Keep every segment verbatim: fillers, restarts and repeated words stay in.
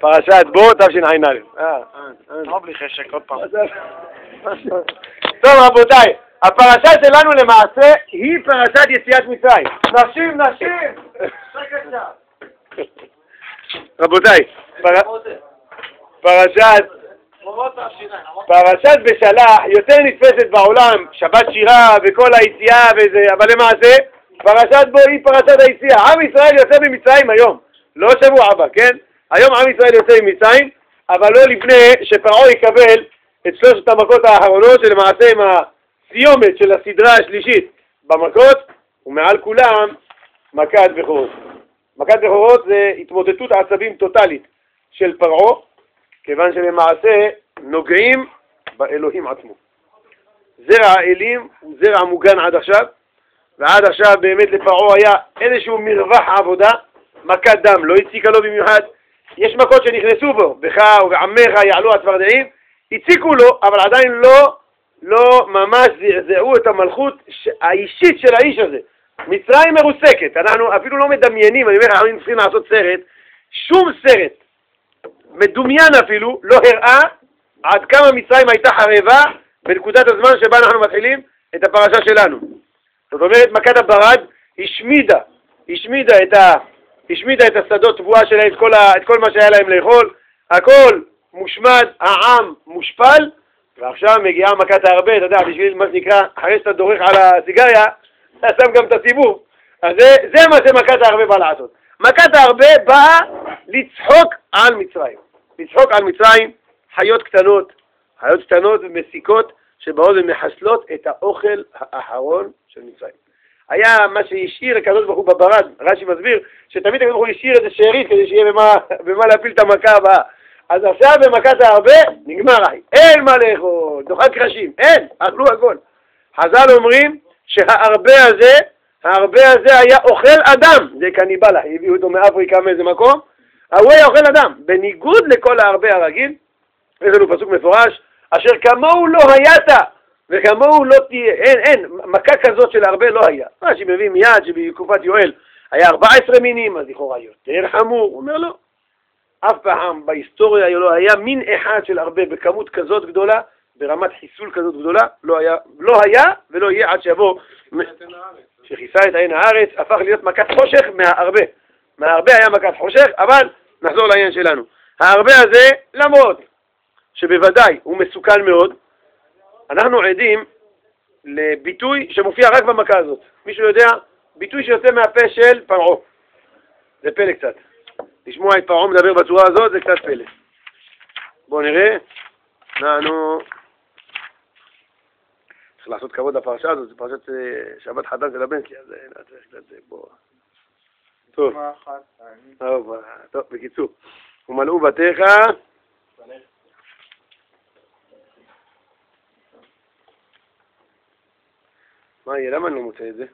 פרשת בו תשע"א. לא בלי חשק, עוד פעם. טוב רבותיי, הפרשה שלנו למעשה היא פרשת יציאת מצרים. נשים, נשים! רבותיי, פרשת פרשת בשלח יותר נתפסת בעולם, שבת שירה וכל היציאה וזה, אבל למעשה פרשת בו היא פרשת היציאה. עם ישראל יוצא ממצרים היום, לא שבוע הבא, כן? היום עם ישראל יוצא ממצרים, אבל לא לפני שפרעה יקבל את שלושת המכות האחרונות, שלמעשה עם הסיומת של הסדרה השלישית במכות, ומעל כולם מכת בכורות. מכת בכורות זה התמוטטות עצבים טוטלית של פרעה, כיוון שלמעשה נוגעים באלוהים עצמו. זרע האלים הוא זרע מוגן עד עכשיו, ועד עכשיו באמת לפרעה היה איזשהו מרווח עבודה, מכת דם לא הציקה לו במיוחד. יש מכות שנכנסו בו, בך ובעמך יעלו הצפרדעים, הציקו לו, אבל עדיין לא, לא ממש זעזעו את המלכות האישית של האיש הזה. מצרים מרוסקת, אנחנו אפילו לא מדמיינים, אני אומר, אנחנו צריכים לעשות סרט, שום סרט, מדומיין אפילו, לא הראה עד כמה מצרים הייתה חרבה בנקודת הזמן שבה אנחנו מתחילים את הפרשה שלנו. זאת אומרת, מכת הברד השמידה, השמידה את, ה, השמידה את השדות תבואה שלהם, את כל, ה, את כל מה שהיה להם לאכול, הכל מושמד, העם מושפל, ועכשיו מגיעה מכת הרבה, אתה יודע, בשביל מה שנקרא, אחרי שאתה דורך על הסיגריה, אתה שם גם את הציבור. אז זה, זה מה שמכת הרבה באה לעשות. מכת הרבה באה לצחוק על מצרים. לצחוק על מצרים, חיות קטנות, חיות קטנות ומסיקות, שבאות ומחסלות את האוכל האחרון של מצרים. היה מה שהשאיר הקדוש ברוך הוא בברד, רש"י מסביר, שתמיד הקדוש ברוך הוא השאיר איזה שארית כדי שיהיה במה, במה להפיל את המכה הבאה. אז עכשיו במכת הרבה נגמר, אין מה לאכול, תאכל קרשים, אין, אכלו הכל. חז"ל אומרים שההרבה הזה, ההרבה הזה היה אוכל אדם, זה קניבלה, הביאו אותו מאפריקה מאיזה מקום, הוא היה אוכל אדם, בניגוד לכל ההרבה הרגיל. יש לנו פסוק מפורש, אשר כמוהו לא הייתה, וכמוהו לא תהיה, אין, אין, מכה כזאת של הרבה לא היה. מה שמביא מיד שבתקופת יואל היה ארבע עשרה מינים, אז לכאורה יותר חמור, הוא אומר לא. אף פעם בהיסטוריה לא היה מין אחד של הרבה בכמות כזאת גדולה, ברמת חיסול כזאת גדולה, לא היה, לא היה ולא יהיה עד שיבוא, שכיסה את עין הארץ, הפך להיות מכת חושך מההרבה. מההרבה היה מכת חושך, אבל נחזור לעניין שלנו. ההרבה הזה, למרות שבוודאי הוא מסוכן מאוד, אנחנו עדים לביטוי שמופיע רק במכה הזאת. מישהו יודע? ביטוי שיוצא מהפה של פרעה. זה פלא קצת. לשמוע את פרעה מדבר בצורה הזאת זה קצת פלא. בואו נראה. אנחנו צריך לעשות כבוד לפרשה הזאת, זה פרשת שבת חתן של הבן שלי, אז צריך קצת זה בוא. טוב. טוב, טוב, בקיצור. ומלאו בתיך מה יהיה? למה אני לא מוצא את זה?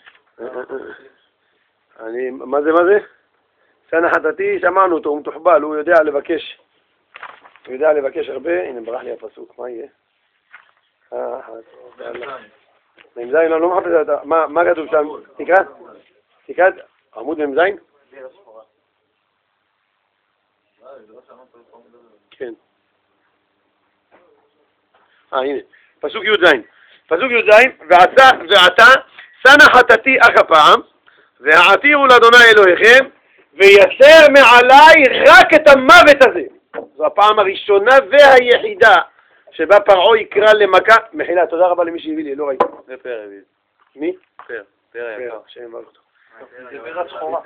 אני, מה זה, מה זה? סנה חטאתי, שמענו אותו, הוא מתוחבל, הוא יודע לבקש. הוא יודע לבקש הרבה, הנה ברח לי הפסוק, מה יהיה? ממזין, אני לא מחפש את זה, מה כתוב שם? תקרא? תקרא? עמוד ממזין? כן. אה, הנה, פסוק י"ז. פסוק י"ז, ועתה, ועתה, סנה חטאתי אך הפעם, והעתירו לאדוני אלוהיכם, ויסר מעלי רק את המוות הזה. זו הפעם הראשונה והיחידה שבה פרעה יקרא למכה. מחילה, תודה רבה למי שהביא לי, לא ראיתי. זה פר הביא. מי? פר, פר היה. פר, שם יברך אותו. זה פר שחורה.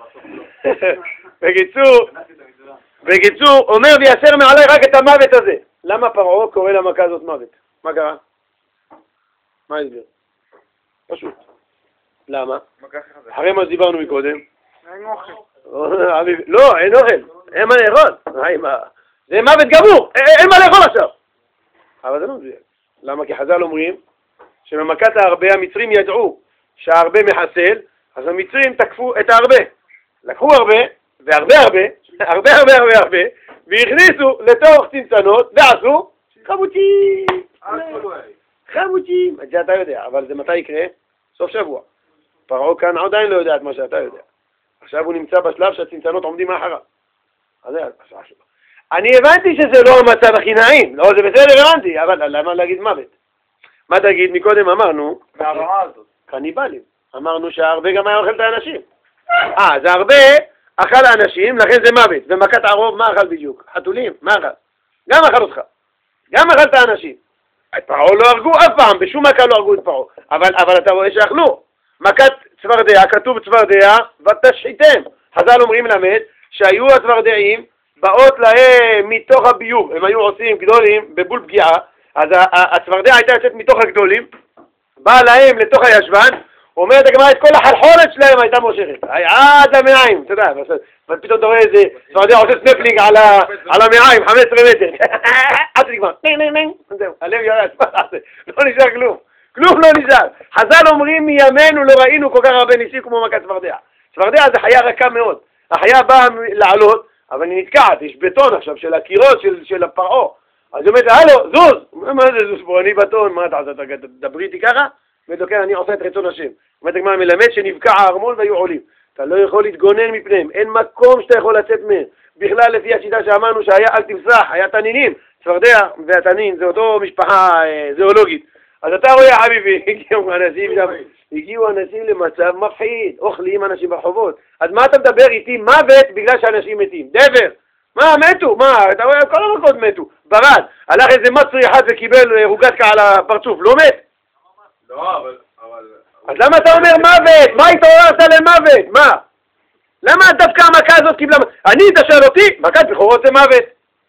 בקיצור, בקיצור, אומר ויסר מעלי רק את המוות הזה. למה פרעה קורא למכה הזאת מוות? מה קרה? מה הסביר? פשוט. למה? אחרי מה שדיברנו מקודם. אין אוכל. לא, אין אוכל. אין מה לאכול. זה מוות גמור. אין מה לאכול עכשיו. אבל זה לא מדויק. למה? כי חז"ל אומרים שבמכת ההרבה המצרים ידעו שההרבה מחסל, אז המצרים תקפו את ההרבה. לקחו הרבה, והרבה הרבה, הרבה הרבה הרבה הרבה, והכניסו לתוך צנצנות, ועשו חמוצים. חמוצים. את זה אתה יודע, אבל זה מתי יקרה? סוף שבוע. פרעה כאן עדיין לא יודע את מה שאתה יודע. עכשיו הוא נמצא בשלב שהצנצנות עומדים מאחריו. אז זה השעה שלו. אני הבנתי שזה לא המצב הכי נעים, לא, זה בסדר, הבנתי, אבל למה להגיד מוות? מה תגיד? מקודם אמרנו, מהרמה הזאת. קניבלים. אמרנו שהרבה גם היה אוכל את האנשים. אה, זה הרבה אכל האנשים, לכן זה מוות. ומכת ערוב, מה אכל בדיוק? חתולים, מה אכל? גם אכל אותך. גם אכל את האנשים. את פרעה לא הרגו אף פעם, בשום מכה לא הרגו את פרעה. אבל, אבל אתה רואה שאכלו. מכת צפרדע, כתוב צפרדע, ותשחיתם. חז"ל אומרים למד, שהיו הצפרדעים, באות להם מתוך הביוב, הם היו עושים גדולים בבול פגיעה, אז הצפרדע הייתה יוצאת מתוך הגדולים, באה להם לתוך הישבן, אומרת הגמרא, את כל החלחולת שלהם הייתה מושכת, עד למעיים, אתה יודע, ופתאום אתה רואה איזה צפרדע עושה סנפלינג על המעיים, חמש עשרה מטר, עד שנגמר, נינג נינג נינג, זהו, הלב ירד, לא נשאר כלום, כלום לא נשאר. חז"ל אומרים מימינו לא ראינו כל כך הרבה ניסים כמו מכת צפרדע. צפרדע זה חיה רכה מאוד, החיה באה לעלות, אבל היא נתקעת, יש בטון עכשיו של הקירות של, של הפרעה. אז היא אומרת, הלו, זוז! מה זה זוז פה? אני בטון, מה אתה עושה? תדברי איתי ככה? ודוקר, אני עושה את רצון השם. אומרת הגמרא, מלמד שנבקע הארמון והיו עולים. אתה לא יכול להתגונן מפניהם, אין מקום שאתה יכול לצאת מהם. בכלל, לפי השיטה שאמרנו שהיה אל תמסח, היה תנינים, צפרדע והתנין, זה אותו משפחה אה, זואולוגית. אז אתה רואה, חביבי, הגיעו אנשים שם, הגיעו אנשים למצב מפחיד, אוכלים אנשים ברחובות. אז מה אתה מדבר איתי? מוות בגלל שאנשים מתים. דבר. מה, מתו? מה, אתה רואה, כל המכות מתו. ברד, הלך איזה מצרי אחד וקיבל רוגטקה על הפרצוף, לא מת? לא, אבל... אז למה אתה אומר מוות? מה התעוררת למוות? מה? למה דווקא המכה הזאת קיבלה... אני, אתה שואל אותי, מכת בכורות זה מוות.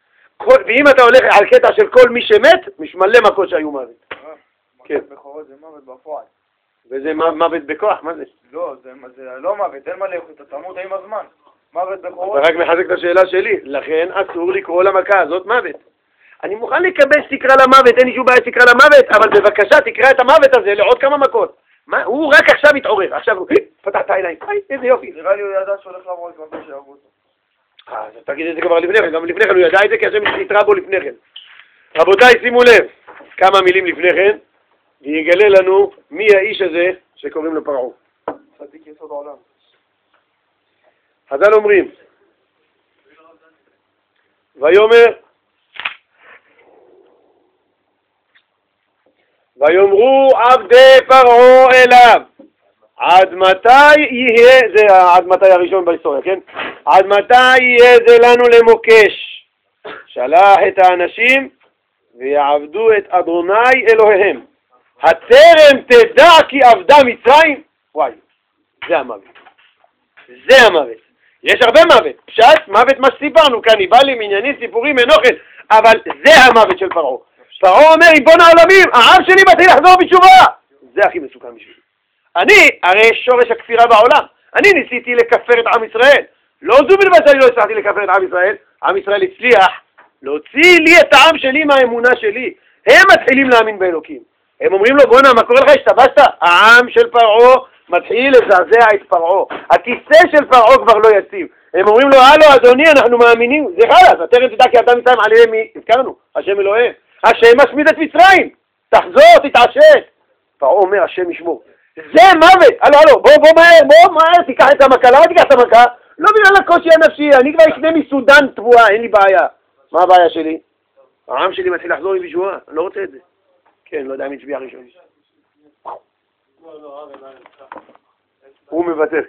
ואם אתה הולך על קטע של כל מי שמת, יש מלא מכות שהיו מוות. מכת בכורות זה מוות בפועל. וזה מוות בכוח, מה זה? לא, זה לא מוות, אין מה לאכול, אתה תמות עם הזמן. מוות בכורות... אתה רק מחזק את השאלה שלי, לכן אסור לקרוא למכה הזאת מוות. אני מוכן לקבל שתקרא למוות, אין לי שום בעיה שתקרא למוות, אבל בבקשה תקרא את המוות הזה לעוד כמה מכות. מה? הוא רק עכשיו התעורר, עכשיו הוא פתח את העיניים, איזה יופי. נראה לי הוא ידע שהולך לעבור את מה שיעבוד אותו. אה, אז תגיד את זה כבר לפני כן, גם לפני כן הוא ידע את זה, כי השם התראה בו לפני כן. רבותיי, שימו לב, כמה מילים לפני כן, ויגלה לנו מי האיש הזה שקוראים לו פרעה. צדיק יסוד העולם. חז"ל אומרים, ויאמר, ויאמרו עבדי פרעה אליו, עד מתי יהיה, זה עד מתי הראשון בהיסטוריה, כן? עד מתי יהיה זה לנו למוקש? שלח את האנשים ויעבדו את אדוני אלוהיהם. הטרם תדע כי עבדה מצרים? וואי, זה המוות. זה המוות. יש הרבה מוות. פשט, מוות מה שסיפרנו, קניבלים, עניינים, סיפורים, אין אוכל. אבל זה המוות של פרעה. פרעה אומר, ריבון העולמים, העם שלי מתחיל לחזור בתשובה. זה הכי מסוכן בשבילי. אני, הרי שורש הכפירה בעולם. אני ניסיתי לכפר את עם ישראל. לא זו בלבד שאני לא הצלחתי לכפר את עם ישראל. עם ישראל הצליח להוציא לי את העם שלי מהאמונה שלי. הם מתחילים להאמין באלוקים. הם אומרים לו, בוא'נה, מה קורה לך? השתבשת? העם של פרעה מתחיל לזעזע את פרעה. הכיסא של פרעה כבר לא יציב. הם אומרים לו, הלו, אדוני, אנחנו מאמינים. זה חלס, הטרם תדע כי אתה מצרים עליהם, הזכרנו, השם אלוהים. השם משמיד את מצרים. תחזור, תתעשת. פרעה אומר, השם ישמור. זה מוות. הלו, הלו, בוא, בוא מהר, בוא מהר, תיקח את המכה. למה תיקח את המכה? לא בגלל הקושי הנפשי, אני כבר אקנה מסודן תבואה, אין לי בעיה. מה הבעיה שלי? העם שלי מתחיל לחזור עם בישועה, אני לא רוצה את זה. כן, לא יודע מי הצביע ראשון. הוא מוותר.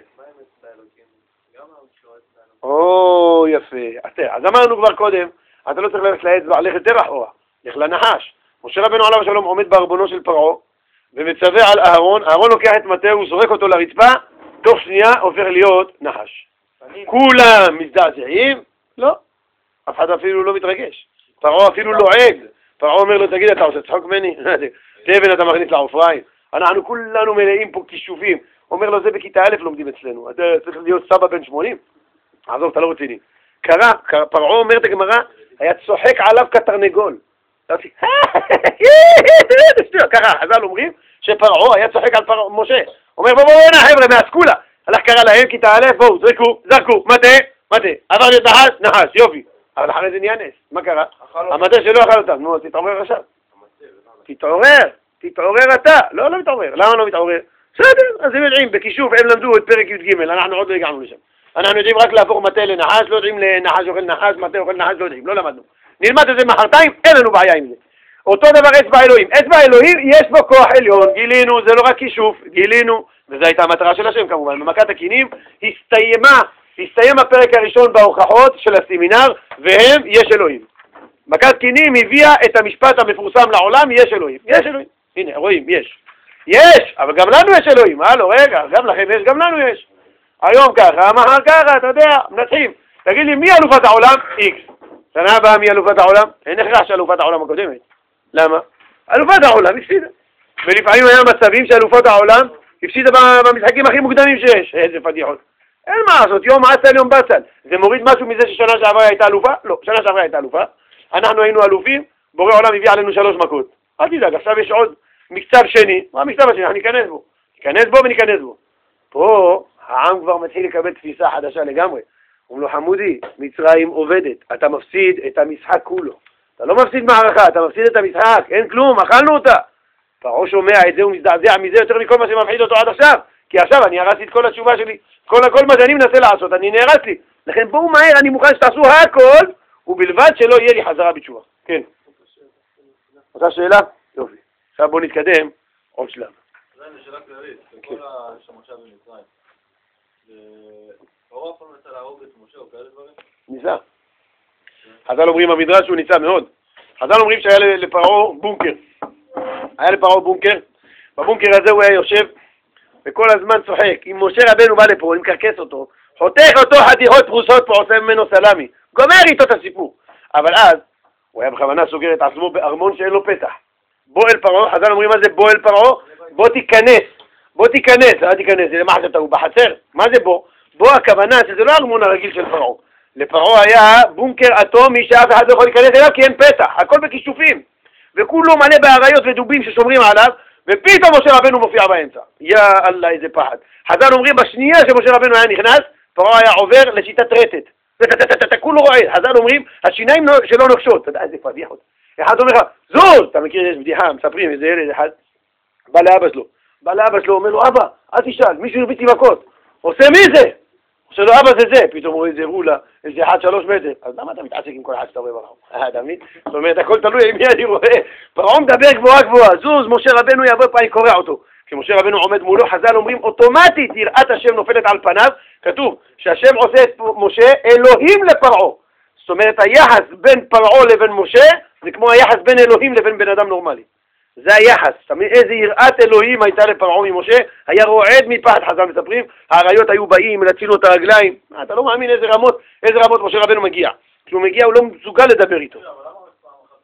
או, יפה. אז אמרנו כבר קודם, אתה לא צריך ללכת לאצבע, לך יותר אחורה, לך לנחש. משה רבנו עליו השלום עומד בערבונו של פרעה, ומצווה על אהרון, אהרון לוקח את מטהו, זורק אותו לרצפה, תוך שנייה עובר להיות נחש. כולם מזדעזעים? לא. אף אחד אפילו לא מתרגש. פרעה אפילו לועג. פרעה אומר לו, תגיד, אתה עושה צחוק ממני? תבן אתה מכניס לעופריים. אנחנו כולנו מלאים פה כישופים. אומר לו, זה בכיתה א' לומדים אצלנו. אתה צריך להיות סבא בן שמונים? עזוב, אתה לא רציני. קרה, פרעה אומר את הגמרא, היה צוחק עליו כתרנגול. ככה, חז"ל אומרים שפרעה היה צוחק על משה. אומר, בואו בואו הנה חבר'ה, מהסקולה. הלך קרא להם, כיתה א', בואו, זרקו, זרקו, מטה, מטה. עבר להיות נחש, נחש, יופי. אבל אחרי זה נהיה נס. מה קרה? המטה שלא אכל אותם. נו, תתעורר עכשיו. תתעורר, תתעורר אתה. לא, לא מתעורר. למה לא מתעורר? בסדר, אז הם יודעים, בכישוף, הם למדו את פרק י"ג, אנחנו עוד לא הגענו לשם. אנחנו יודעים רק להפוך מטה לנחש, לא יודעים לנחש אוכל נחש, מטה אוכל נחש, לא יודעים, לא למדנו. נלמד את זה מחרתיים, אין לנו בעיה עם זה. אותו דבר אצבע אלוהים. אצבע אלוהים יש בו כוח עליון, גילינו, זה לא רק כישוף, גילינו, וזו הייתה המטרה של השם כמובן. במכת הכינים הסתיימה, הסתיים הפרק הראשון בהוכחות של הסמינר, והם יש אלוהים. מכת כינים הביאה את המשפט המפורסם לעולם, יש אלוהים. יש אלוהים. הנה, רואים, יש. יש, אבל גם לנו יש אלוהים. הלו, רגע, גם לכם יש, גם לנו יש. היום ככה, מחר ככה, אתה יודע, מנצחים. תגיד לי, מי אלופת העולם? איקס. שנה הבאה מי אלופת העולם? אין הכרח שאלופת העולם הקודמת. למה? אלופת העולם הפסידה. ולפעמים היה מצבים שאלופת העולם הפסידה במשחקים הכי מוקדמים שיש. איזה פדיחות. אין מה לעשות, יום עשל, יום בסל. זה מוריד משהו מזה ששנה שעברה הייתה אלופה? לא, שנה שעברה הייתה אלופה. אנחנו היינו אלופים, בורא עולם הביא עלינו שלוש מכות. אל תדאג, עכשיו יש עוד מקצב שני. מה המקצב השני? אנחנו ניכנס בו. ניכנס בו וניכנס בו. פה העם כבר מתחיל לקבל תפיסה חדשה לגמרי. אומר לו, חמודי, מצרים עובדת, אתה מפסיד את המשחק כולו. אתה לא מפסיד מערכה, אתה מפסיד את המשחק, אין כלום, אכלנו אותה. פרעה שומע את זה, הוא מזדעזע מזה יותר מכל מה שמפחיד אותו עד עכשיו. כי עכשיו אני הרסתי את כל התשובה שלי, כל הכל מה שאני מנסה לעשות, אני נהרס לי. לכן בואו מהר, אני מוכן שתעשו הכל, ובלבד שלא יהיה לי חזרה בתשובה. כן. אותה שאלה? יופי. עכשיו בואו נתקדם, עוד שלב. זה שאלה כללית, כל השמשה במצרים. פרעה אף פעם ניסה להרוג את משה או כאלה דברים? ניסה. חז"ל אומרים במדרש שהוא ניסה מאוד. חז"ל אומרים שהיה לפרעה בונקר. היה לפרעה בונקר. בבונקר הזה הוא היה יושב וכל הזמן צוחק. אם משה רבנו בא לפה, הוא מקרקס אותו, חותך אותו חתיכות פרוסות פה, עושה ממנו סלמי. גומר איתו את הסיפור. אבל אז הוא היה בכוונה סוגר את עצמו בארמון שאין לו פתח. בוא אל פרעה, חז"ל אומרים מה זה בוא אל פרעה? בוא תיכנס. בוא תיכנס, לא תיכנס, זה למה חשבת, הוא בחצר? מה זה בוא? בוא הכוונה שזה לא הארמון הרגיל של פרעה. לפרעה היה בונקר אטומי שאף אחד לא יכול להיכנס אליו כי אין פתח, הכל בכישופים. וכולו מלא באריות ודובים ששומרים עליו, ופתאום משה רבנו מופיע באמצע. יא אללה, איזה פחד. חז"ל אומרים בשנייה שמשה רבנו היה נכנס, פרעה היה עובר לשיטת רטט. כולו רועד. חז"ל אומרים, השיניים שלו נוקשות. אתה יודע, איזה פדיחות. אחד אומר לך, זוז! אתה מכיר, יש בדיחה, מספרים, איזה ילד אחד, בא לאבא שלו. בא לאבא שלו, אומר לו, אבא, אל תשאל, מישהו הרביץ לי מכות. עושה מי זה? עושה לו, אבא זה זה. פתאום רואה איזה רולה, איזה אחד שלוש מטר. אז למה אתה מתעסק עם כל אחד שאתה רואה ברחוב? אה, אתה מבין? זאת אומרת, הכל תלוי עם מי אני רואה. פרעה מדבר גבוהה גבוהה, זוז, משה רבנו יבוא פעם קורע אותו. כשמשה רבנו עומד מולו, חז"ל אומרים, אוטומטית יראת השם נופלת על פניו. כתוב שהשם עושה את משה אלוהים לפרעה. זאת אומרת, היחס בין פרעה לבין משה, זה כמו היחס בין אלוהים לבין בן אדם נורמלי. זה היחס. תמיד איזה יראת אלוהים הייתה לפרעה ממשה, היה רועד מפחד. חז"ל מספרים, האריות היו באים, מנצלים לו את הרגליים. אתה לא מאמין איזה רמות, איזה רמות משה רבנו מגיע. כשהוא מגיע הוא לא מסוגל לדבר איתו. אבל למה רק פעם אחת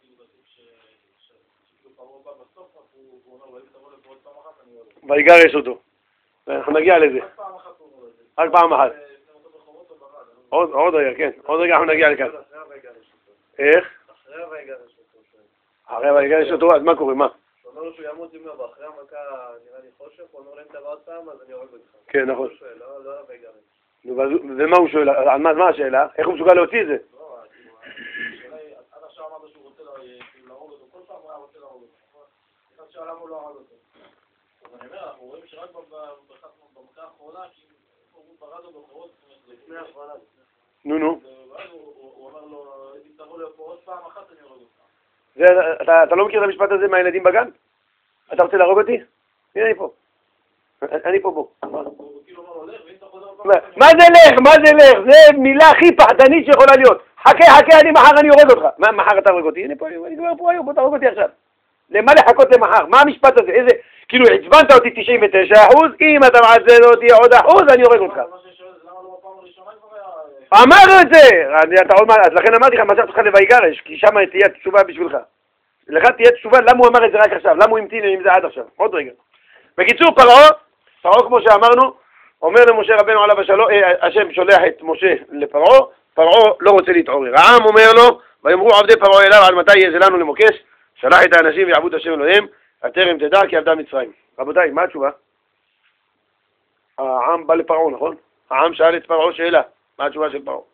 שפרעה בא בסוף, הוא אומר, תבוא לפה עוד פעם אחת, אני אומר. ויגרש אותו. אנחנו נגיע לזה. רק פעם אחת. עוד, עוד רגע, כן. עוד רגע אנחנו נגיע לכאן. איך? אחרי ויגרש אותו. אחרי ויגרש אותו, אז מה קורה? מה? הוא אומר לו שהוא ימות עם יום, אחרי המכה נראה לי חושך, הוא אומר להם תבוא עוד פעם, אז אני הורג אותך. כן, נכון. לא על ויגרש. ומה הוא שואל? על מה השאלה? איך הוא מסוגל להוציא את זה? לא, השאלה היא, עד עכשיו אמרת שהוא רוצה להרוג אותו, כל פעם הוא היה רוצה להרוג אותו. אחד שאלה הוא לא הרג אותו. אז אני אומר, אנחנו רואים שרק במכה האחרונה, כי הוא ברד לו בחורות, לפני האחרונה. נו, נו. ואז הוא אומר לו, אם תבוא לפה עוד פעם אחת, אני הורג אותך. אתה לא מכיר את המשפט הזה מהילדים בגן? אתה רוצה להרוג אותי? הנה אני פה. אני פה בוא. הוא כאילו אומר לו, לך, ואם אתה חוזר עוד פעם... מה זה לך? מה זה לך? זה מילה הכי פחדנית שיכולה להיות. חכה, חכה, אני מחר אני הורג אותך. מה, מחר אתה הורג אותי? הנה פה, אני כבר פה היום, בוא תהרוג אותי עכשיו. למה לחכות למחר? מה המשפט הזה? איזה... כאילו, עצבנת אותי תשעים ותשע אחוז, אם אתה מעצבן אותי עוד אחוז, אני הורג אותך. אמרנו את זה! אז לכן אמרתי לך, משך אותך לויגרש, כי שם תהיה תשובה בשבילך. לך תהיה תשובה למה הוא אמר את זה רק עכשיו, למה הוא המתין עם זה עד עכשיו. עוד רגע. בקיצור, פרעה, פרעה כמו שאמרנו, אומר למשה רבנו עליו השלום, השם שולח את משה לפרעה, פרעה לא רוצה להתעורר. העם אומר לו, ויאמרו עבדי פרעה אליו, על מתי יהיה זה לנו למוקש? שלח את האנשים ויעבוד השם אלוהים, הטרם תדע כי עבדה מצרים. רבותיי, מה התשובה? העם בא לפרעה, נכון? העם שאל את פרעה שאלה. מה התשובה של פרעה?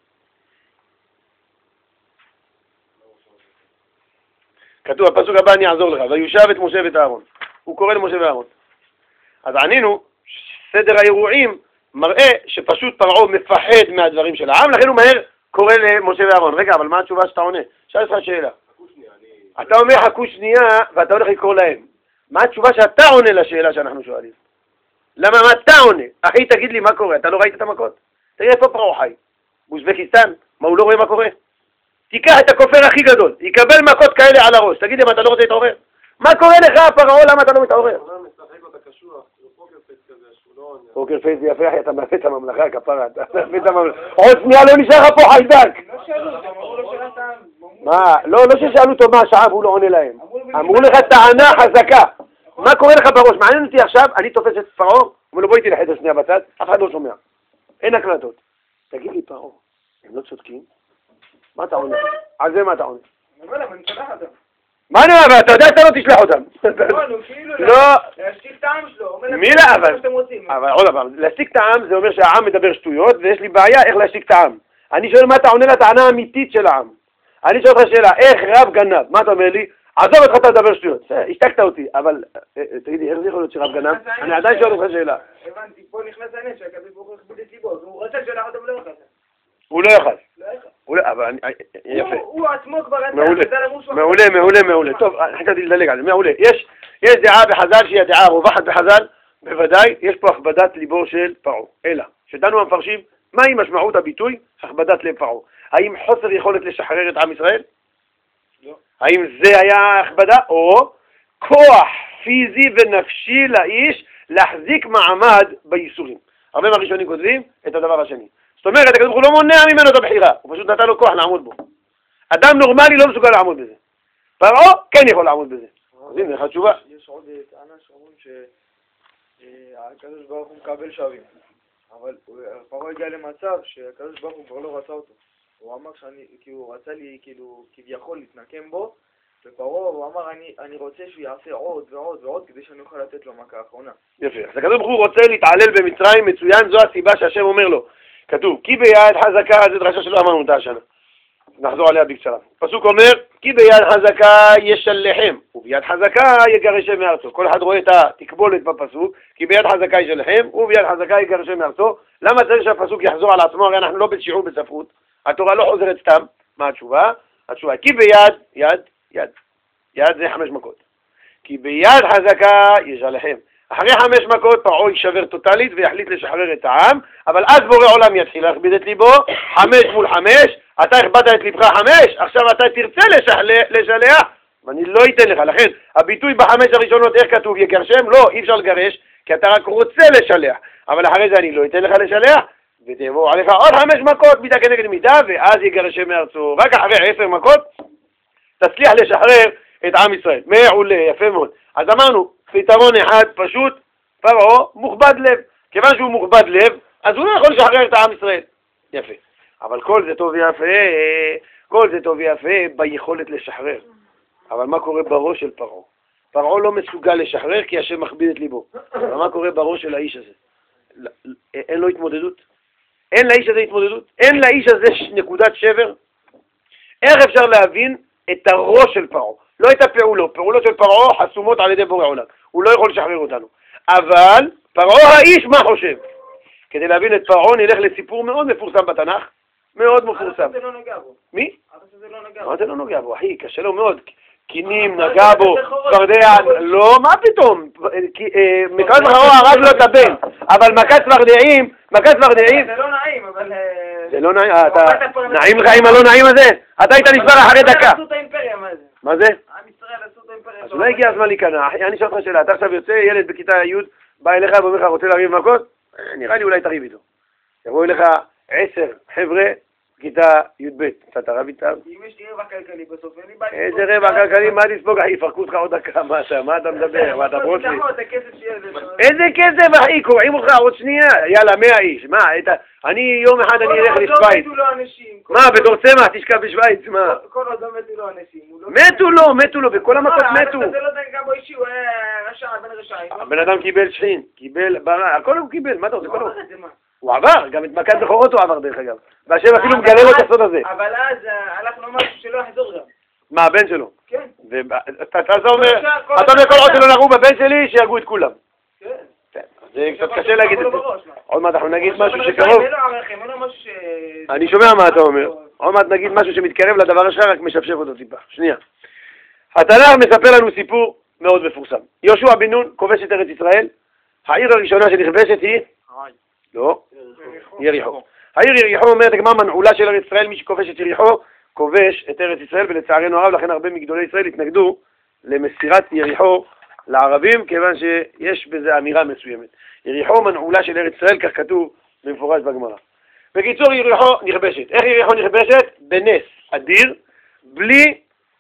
כתוב, הפסוק הבא אני אעזור לך, ויושב את משה ואת אהרון. הוא קורא למשה ואהרון. אז ענינו, סדר האירועים מראה שפשוט פרעה מפחד מהדברים של העם, לכן הוא מהר קורא למשה ואהרון. רגע, אבל מה התשובה שאתה עונה? שאל אותך שאלה. אתה אומר חכו שנייה ואתה הולך לקרוא להם. מה התשובה שאתה עונה לשאלה שאנחנו שואלים? למה מה אתה עונה? אחי, תגיד לי מה קורה, אתה לא ראית את המכות? תראה איפה פרעה חי? באוזבקיסטן? מה, הוא לא רואה מה קורה? תיקח את הכופר הכי גדול, יקבל מכות כאלה על הראש, תגיד לי, מה, אתה לא רוצה להתעורר? מה קורה לך, פרעה, למה אתה לא מתעורר? פוקר פייס זה יפה, אתה מאפה את הממלכה, כפרה, אתה מאפה את הממלכה. עוד שנייה לא נשאר לך פה חיידק. מה, לא, לא ששאלו אותו מה השעה והוא לא עונה להם. אמרו לך טענה חזקה. מה קורה לך בראש? מעניין אותי עכשיו, אני תופס את פרעה, אומר לו בוא איתי לחדר שנייה בצד, אף אחד לא שומע. אין הקלטות. תגיד לי פרעה, הם לא צודקים? מה אתה עונה? על זה מה אתה עונה? מה אני אומר? אתה יודע שאתה לא תשלח אותם. לא. להשתיק את העם שלו. מי לא? אבל, אבל עוד פעם, להשתיק את העם זה אומר שהעם מדבר שטויות, ויש לי בעיה איך להשתיק את העם. אני שואל מה אתה עונה לטענה האמיתית של העם. אני שואל אותך שאלה, איך רב גנב? מה אתה אומר לי? עזוב אותך אתה לדבר שטויות. השתקת אותי, אבל תגידי, איך זה יכול להיות שרב גנב? אני עדיין שואל אותך שאלה. הבנתי, פה נכנס העניין שהקדוש ברוך הוא הכביד את ליבו, והוא רצה שלח אותם ולא יכל. הוא לא יכל. הוא לא, אבל יפה. הוא עצמו כבר רצה. מעולה, מעולה, מעולה. טוב, חשבתי לדלג על זה, מעולה. יש דעה בחז"ל שהיא הדעה הרווחת בחז"ל, בוודאי, יש פה הכבדת ליבו של פרעה. אלא, שדנו המפרשים, מהי משמעות הביטוי הכבדת לב פרעה? האם חוסר יכולת לשחרר את עם ישראל? לא. האם זה היה הכבדה? או כוח פיזי ונפשי לאיש להחזיק מעמד בייסורים. הרבה מהראשונים כותבים את הדבר השני. זאת אומרת, הקדוש ברוך הוא לא מונע ממנו את הבחירה, הוא פשוט נתן לו כוח לעמוד בו. אדם נורמלי לא מסוגל לעמוד בזה. פרעה כן יכול לעמוד בזה. אז הנה, לך תשובה. יש עוד טענה שאומרים שהקדוש ברוך הוא מקבל שווים. אבל פרעה הגיע למצב שהקדוש ברוך הוא כבר לא רצה אותו. הוא אמר שאני, כי הוא רצה לי, כאילו, כביכול להתנקם בו, ופרעה, הוא אמר, אני, אני רוצה שהוא יעשה עוד ועוד ועוד, כדי שאני אוכל לתת לו מכה האחרונה. יפה. אז הקדוש ברוך הוא רוצה להתעלל במצרים, מצוין, זו הסיבה שהשם אומר לו. כתוב, כי ביד חזקה, זו דרשה שלא אמרנו אותה השנה. נחזור עליה בקצרה. פסוק אומר, כי ביד חזקה ישלחם, וביד חזקה יגרשם מארצו. כל אחד רואה את התקבולת בפסוק, כי ביד חזקה ישלחם, וביד חזקה יגרשם מארצו. למה צריך שהפסוק יחזור על עצמו? הרי אנחנו לא בשיעור בספרות. התורה לא חוזרת סתם. מה התשובה? התשובה, כי ביד, יד, יד. יד זה חמש מכות. כי ביד חזקה ישלחם. אחרי חמש מכות פרעה יישבר טוטלית ויחליט לשחרר את העם, אבל אז בורא עולם יתחיל להכביד את ליבו, חמש מול חמש, אתה הכבדת את ליבך חמש, עכשיו אתה תרצה לשלח, ואני לא אתן לך. לכן הביטוי בחמש הראשונות איך כתוב יגרשם? לא, אי אפשר לגרש, כי אתה רק רוצה לשלח, אבל אחרי זה אני לא אתן לך לשלח, ותבוא עליך עוד חמש מכות, מידה כנגד מידה, ואז יגרשם מארצו. רק אחרי עשר מכות תצליח לשחרר את עם ישראל. מעולה, יפה מאוד. אז אמרנו, פתרון אחד פשוט, פרעה מוכבד לב. כיוון שהוא מוכבד לב, אז הוא לא יכול לשחרר את העם ישראל. יפה. אבל כל זה טוב ויפה, כל זה טוב ויפה ביכולת לשחרר. אבל מה קורה בראש של פרעה? פרעה לא מסוגל לשחרר כי השם מכביד את ליבו. אבל מה קורה בראש של האיש הזה? אין לו התמודדות? אין לאיש הזה התמודדות? אין לאיש הזה נקודת שבר? איך אפשר להבין את הראש של פרעה? לא את הפעולות, פעולות של פרעה חסומות על ידי בורא עולם. הוא לא יכול לשחרר אותנו. אבל פרעה האיש מה חושב? כדי להבין את פרעה נלך לסיפור מאוד מפורסם בתנ"ך, מאוד מפורסם. זה לא נוגע בו. מי? זה לא נוגע בו. מה זה לא נוגע בו? אחי, קשה לו מאוד. קינים, נגע בו, צפרדע, לא, מה פתאום? מכת פרעה הרג לו את הבן, אבל מכת צפרדעים, מכת צפרדעים... זה לא נעים, אבל... זה לא נעים, נעים לך עם הלא נעים הזה? אתה היית נשבר אחרי דקה. מה זה? עם ישראל עשו את האימפריה. אז אולי הגיע הזמן להיכנע. אני שואל אותך שאלה, אתה עכשיו יוצא, ילד בכיתה י' בא אליך ואומר לך, רוצה להריב מכות? נראה לי אולי תריב איתו. יבואו אליך עשר חבר'ה, כיתה י"ב. אתה תרב איתם? אם יש לי רווח כלכלי בסוף, אין לי בעיה. איזה רווח כלכלי? מה תספוג? אחי, יפרקו אותך עוד דקה, מה אתה? מה אתה מדבר? מה אתה ברוצ'לי? איזה כסף, אחי? קוראים אותך עוד שנייה. יאללה, מאה איש. מה? אני יום אחד אני אלך לשוויץ. מה, בתור צמח תשכב בשוויץ, מה? כל עוד לא מתו לו אנשים. מתו לו, מתו לו, וכל המכות מתו. זה לא דנגע בו אישי, הוא היה רשע, בן רשעים. הבן אדם קיבל שכין, קיבל ברע, הכל הוא קיבל, מה אתה רוצה? הוא עבר, גם את מכת בכורות הוא עבר דרך אגב. והשם אפילו מגלה לו את הסוד הזה. אבל אז הלך לו משהו שלא יחזור גם. מה, הבן שלו? כן. אתה אומר, אתה אומר כל עוד שלא נגעו בבן שלי, שירגו את כולם. כן. זה קצת קשה להגיד את זה. עוד מעט אנחנו נגיד משהו אבל שקרוב. אין לו ערכים, אין לו משהו ש... אני שומע מה אתה אומר. עוד מעט נגיד משהו שמתקרב לדבר שלך, רק משפשף אותו טיפה. שנייה. התנ"ך מספר לנו סיפור מאוד מפורסם. יהושע בן נון כובש את ארץ ישראל. העיר הראשונה שנכבשת היא? לא. יריחו. העיר יריחו אומרת הגמרא מנעולה של ארץ ישראל, מי שכובש את יריחו כובש את ארץ ישראל, ולצערנו הרב לכן הרבה מגדולי ישראל התנגדו למסירת יריחו לערבים, כיוון שיש בזה אמירה מסוימת. יריחו מנעולה של ארץ ישראל, כך כתוב במפורש בגמרא. בקיצור, יריחו נכבשת. איך יריחו נכבשת? בנס אדיר, בלי,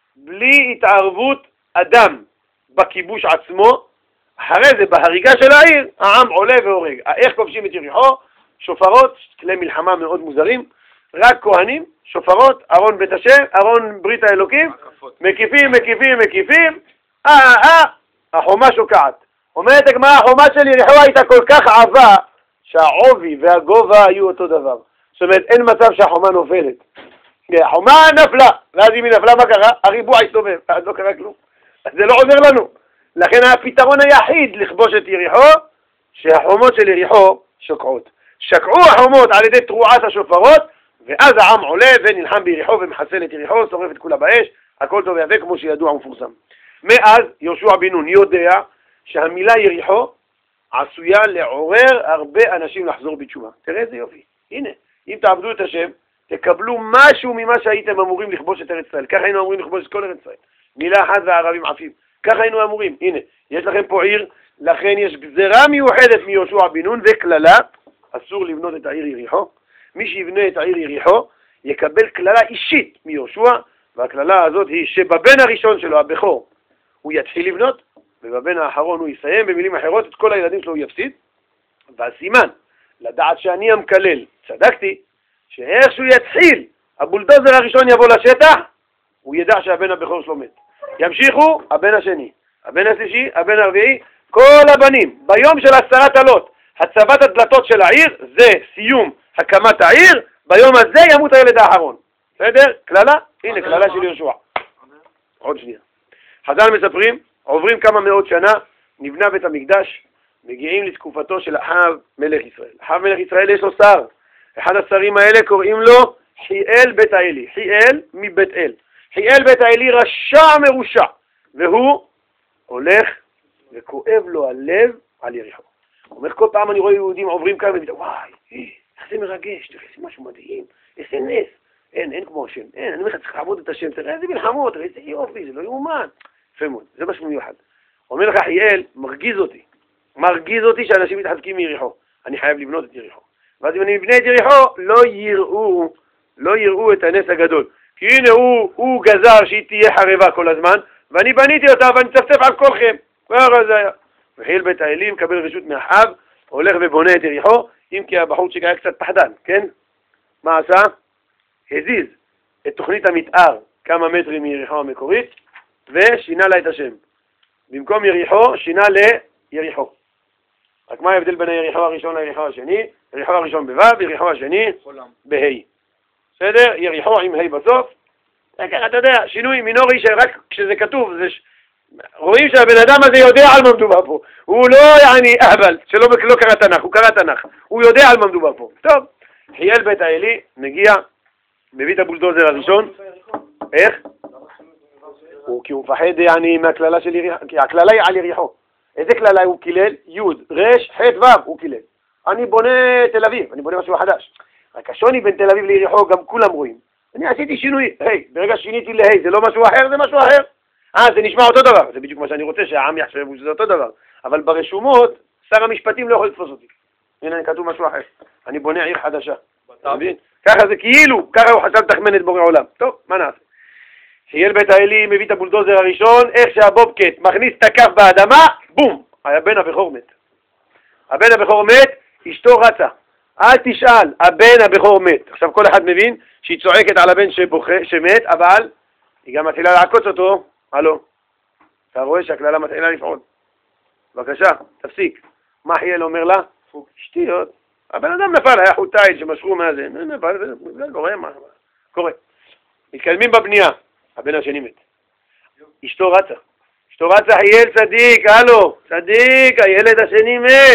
בלי התערבות אדם בכיבוש עצמו. אחרי זה, בהריגה של העיר, העם עולה והורג. איך כובשים את יריחו? שופרות, כלי מלחמה מאוד מוזרים, רק כהנים, שופרות, ארון בית השם, ארון ברית האלוקים, מקיפים, מקיפים, מקיפים, אה, אה, החומה שוקעת. אומרת הגמרא, החומה של יריחו הייתה כל כך עבה, שהעובי והגובה היו אותו דבר. זאת אומרת, אין מצב שהחומה נופלת. החומה נפלה, ואז אם היא נפלה, מה קרה? הריבוע הסתובב, אז לא קרה כלום. אז זה לא עוזר לנו. לכן הפתרון היחיד לכבוש את יריחו, שהחומות של יריחו שוקעות. שקעו החומות על ידי תרועת השופרות, ואז העם עולה ונלחם ביריחו ומחסל את יריחו, שורף את כולה באש, הכל טוב ויפה כמו שידוע ומפורסם. מאז יהושע בן נון יודע שהמילה יריחו עשויה לעורר הרבה אנשים לחזור בתשובה. תראה איזה יופי. הנה, אם תעבדו את השם, תקבלו משהו ממה שהייתם אמורים לכבוש את ארץ ישראל. ככה היינו אמורים לכבוש את כל ארץ ישראל. מילה אחת והערבים עפים. ככה היינו אמורים. הנה, יש לכם פה עיר, לכן יש גזרה מיוחדת מיהושע בן נון וכללה, אסור לבנות את העיר יריחו. מי שיבנה את העיר יריחו יקבל כללה אישית מיהושע, והכללה הזאת היא שבבן הראשון שלו, הבכור, הוא יתחיל לבנות, ובבן האחרון הוא יסיים. במילים אחרות, את כל הילדים שלו הוא יפסיד. והסימן, לדעת שאני המקלל, צדקתי, שאיך שהוא יתחיל, הבולדוזר הראשון יבוא לשטח, הוא ידע שהבן הבכור שלו מת. ימשיכו, הבן השני, הבן השלישי, הבן הרביעי, כל הבנים, ביום של עשרת עלות, הצבת הדלתות של העיר, זה סיום הקמת העיר, ביום הזה ימות הילד האחרון. בסדר? כללה? הנה, כללה של יהושע. עוד שנייה. חז"ל מספרים, עוברים כמה מאות שנה, נבנה בית המקדש, מגיעים לתקופתו של אחאב מלך ישראל. אחאב מלך ישראל יש לו שר. אחד השרים האלה קוראים לו חיאל בית האלי. חיאל מבית אל. חיאל בית האלי רשע מרושע, והוא הולך וכואב לו הלב על יריחו. הוא אומר, כל פעם אני רואה יהודים עוברים כאן ומתאר, וואי, איך זה מרגש, תראה, זה משהו מדהים, איזה נס. אין, אין כמו השם, אין, אני אומר לך, צריך לעבוד את השם, תראה איזה מלחמות, תראה איזה יופי, זה לא יאומן. יפה מאוד, זה משהו מיוחד. אומר לך, חיאל, מרגיז אותי, מרגיז אותי שאנשים מתחזקים מיריחו. אני חייב לבנות את יריחו. ואז אם אני מבנה את יריחו, לא יראו, לא יראו את הנס הגדול. כי הנה הוא, הוא גזר שהיא תהיה חרבה כל הזמן, ואני בניתי אותה ואני צפצף על כולכם. ככה זה היה. וחיאל בית האלי מקבל רשות מאחאב, הולך ובונה את יריחו, אם כי הבחורצ'יק היה קצת פחדן, כן? מה עשה? הזיז את תוכנית המתאר כמה מטרים מיריחו המקורית, ושינה לה את השם. במקום יריחו, שינה ליריחו. רק מה ההבדל בין היריחו הראשון ליריחו השני? יריחו הראשון בו', יריחו השני בה'. בסדר? יריחו עם ה' בסוף. ככה אתה יודע, שינוי מינורי שרק כשזה כתוב, זה ש... רואים שהבן אדם הזה יודע על מה מדובר פה. הוא לא יעני אהבל, שלא לא קרא תנ"ך, הוא קרא תנ"ך. הוא יודע על מה מדובר פה. טוב, חיאל בית האלי מגיע, מביא את הבולדוזר הראשון. איך? הוא כי הוא מפחד יעני מהכללה של יריחו, כי הכללה היא על יריחו. איזה כללה הוא קילל? י' ר' ח' ו' הוא קילל. אני בונה תל אביב, אני בונה משהו חדש. רק השוני בין תל אביב ליריחו גם כולם רואים. אני עשיתי שינוי, היי, ברגע שיניתי להי, זה לא משהו אחר, זה משהו אחר. אה, זה נשמע אותו דבר, זה בדיוק מה שאני רוצה, שהעם יחשבו שזה אותו דבר. אבל ברשומות, שר המשפטים לא יכול לתפוס אותי. הנה, אני כתוב משהו אחר. אני בונה עיר חדשה. מבין? ככה זה כאילו, ככה הוא חשב תחמן את בורא עולם. טוב, מה נעשה? חיאל בית האלי מביא את הבולדוזר הראשון, איך שהבובקט מכניס את הכף באדמה, בום! הבן הבכור מת. הבן הבכור מת, אשתו רצה. אל תשאל, הבן הבכור מת. עכשיו כל אחד מבין שהיא צועקת על הבן שבוכה, שמת, אבל היא גם מתחילה לעקוץ אותו. הלו, אתה רואה שהכללה מתחילה לפעול. בבקשה, תפסיק. מה חיאל אומר לה? שטויות. הבן אדם נפל, היה חוטיים שמשכו מהזה. לא רואה מה. קורה. מתקדמים בבנייה. הבן השני מת. אשתו רצה. אשתו רצה, חיאל צדיק, הלו, צדיק, הילד השני מת.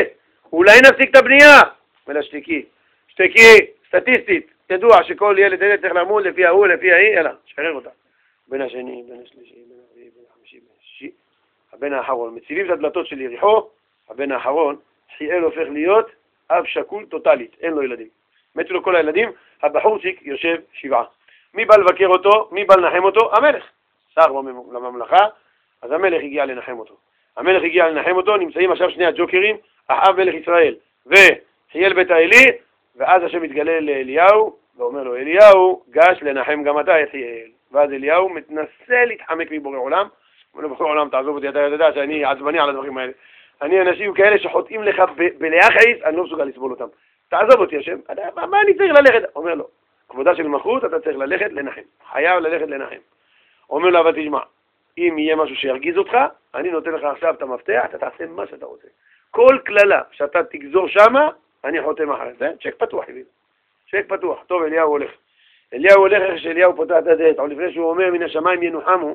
אולי נפסיק את הבנייה. אלא שתיקי, שתיקי, סטטיסטית, ידוע שכל ילד ילד צריך למות לפי ההוא, לפי ההיא, אלא, שחרר אותה. בין השני, בין השלישי, בין הרביעי, בין החמישי, בין השישי, הבן האחרון. מציבים את הדלתות של יריחו, הבן האחרון, חיאל הופך להיות אב שקול טוטלית, אין לו ילדים. מתו לו כל הילדים, הבחורצ'יק יושב שבעה. מי בא לבקר אותו? מי בא לנחם אותו? המלך. שר לממלכה, אז המלך הגיע לנחם אותו. המלך הגיע לנחם אותו, נמצאים עכשיו שני הג'וקרים, אחאב מלך ישראל וחיאל בית האלי, ואז השם מתגלה לאליהו, ואומר לו, אליהו, גש לנחם גם אתה את חיאל. ואז אליהו מתנסה להתחמק מבורא עולם, אומר לו, בורא עולם, תעזוב אותי, אתה יודע שאני עצבני על הדברים האלה. אני אנשים כאלה שחוטאים לך בלאחריס, אני לא מסוגל לסבול אותם. תעזוב אותי, השם, מה אני צריך ללכת? אומר לו, כבודה של מלכות, אתה צריך ללכת לנחם. חייב ללכת לנחם. אומר לו, אבל תשמע, אם יהיה משהו שירגיז אותך, אני נותן לך עכשיו את המפתח, אתה תעשה מה שאתה רוצה. כל כללה שאתה תגזור שמה, אני חותם אחרי זה. צ'ק פתוח, יבין. צ'ק פתוח. טוב, אליהו הולך. אליהו הולך איך שאליהו פותח את הדלת, עוד לפני שהוא אומר מן השמיים ינוחמו,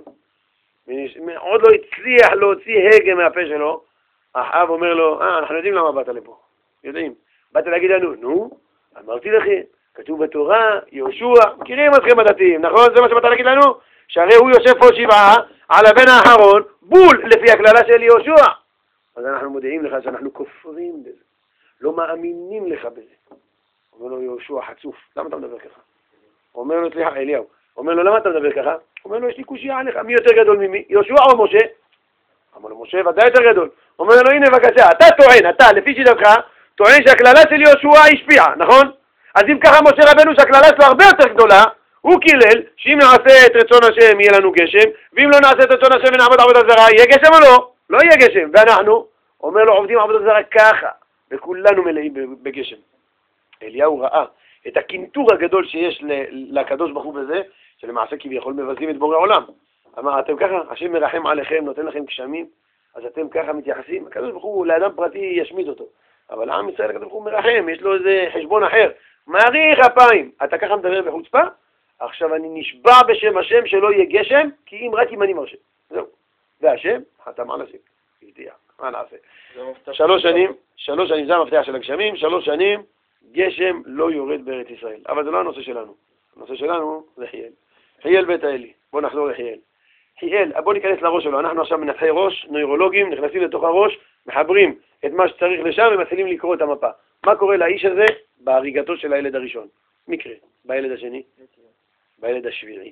עוד לא הצליח להוציא הגה מהפה שלו, אחאב אומר לו, אה, אנחנו יודעים למה באת לפה. יודעים. באת להגיד לנו, נו, אמרתי לכם, כתוב בתורה, יהושע, מכירים אתכם הדתיים, נכון? זה מה שבאת להגיד לנו? שהרי הוא יושב פה שבעה על הבן האחרון, בול לפי הכללה של יהושע. אז אנחנו מודיעים לך שאנחנו כופרים בזה, לא מאמינים לך בזה. אומר לו יהושע חצוף, למה אתה מדבר ככה? אומר לו, סליחה, אליהו, אומר לו, למה אתה מדבר ככה? אומר לו, יש לי קושיה עליך, מי יותר גדול ממי? יהושע או משה? אמר לו, משה ודאי יותר גדול. אומר לו, הנה בבקשה, אתה טוען, אתה לפי שיטתך, טוען שהכללה של יהושע השפיעה, נכון? אז אם ככה משה רבנו שהכללה שלו הרבה יותר גדולה, הוא קילל שאם נעשה את רצון השם יהיה לנו גשם, ואם לא נעשה את רצון השם ונעבוד עבודה זרה, יהיה גשם או לא? לא יהיה גשם. ואנחנו, אומר לו, עובדים עבודה זרה ככה, וכולנו מלאים בגשם. אליהו ראה את הקינטור הגדול שיש לקדוש ברוך הוא בזה, שלמעשה כביכול מבזים את בורא עולם. אמר, אתם ככה, השם מרחם עליכם, נותן לכם גשמים, אז אתם ככה מתייחסים. הקדוש ברוך הוא לאדם פרטי ישמיד אותו. אבל עם ישראל הקדוש ברוך הוא מרחם, יש לו איזה חשבון אחר. מעריך אפיים. אתה ככה מדבר בחוצפה? עכשיו אני נשבע בשם השם שלא יהיה גשם, כי אם רק אם אני מרשה. זהו. והשם חתם על השם. הבטיח. מה נעשה? שלוש שנים, שלוש שנים, זה המפתח של הגשמים, שלוש שנים, גשם לא יורד בארץ ישראל. אבל זה לא הנושא שלנו. הנושא שלנו זה חיאל. חיאל בית האלי. בוא נחזור לחיאל. חיאל, בוא ניכנס לראש שלו. אנחנו עכשיו מנתחי ראש, נוירולוגים, נכנסים לתוך הראש, מחברים את מה שצריך לשם ומתחילים לקרוא את המפה. מה קורה לאיש הזה בהריגתו של הילד הראשון? מקרה. בילד השני? בילד השביעי.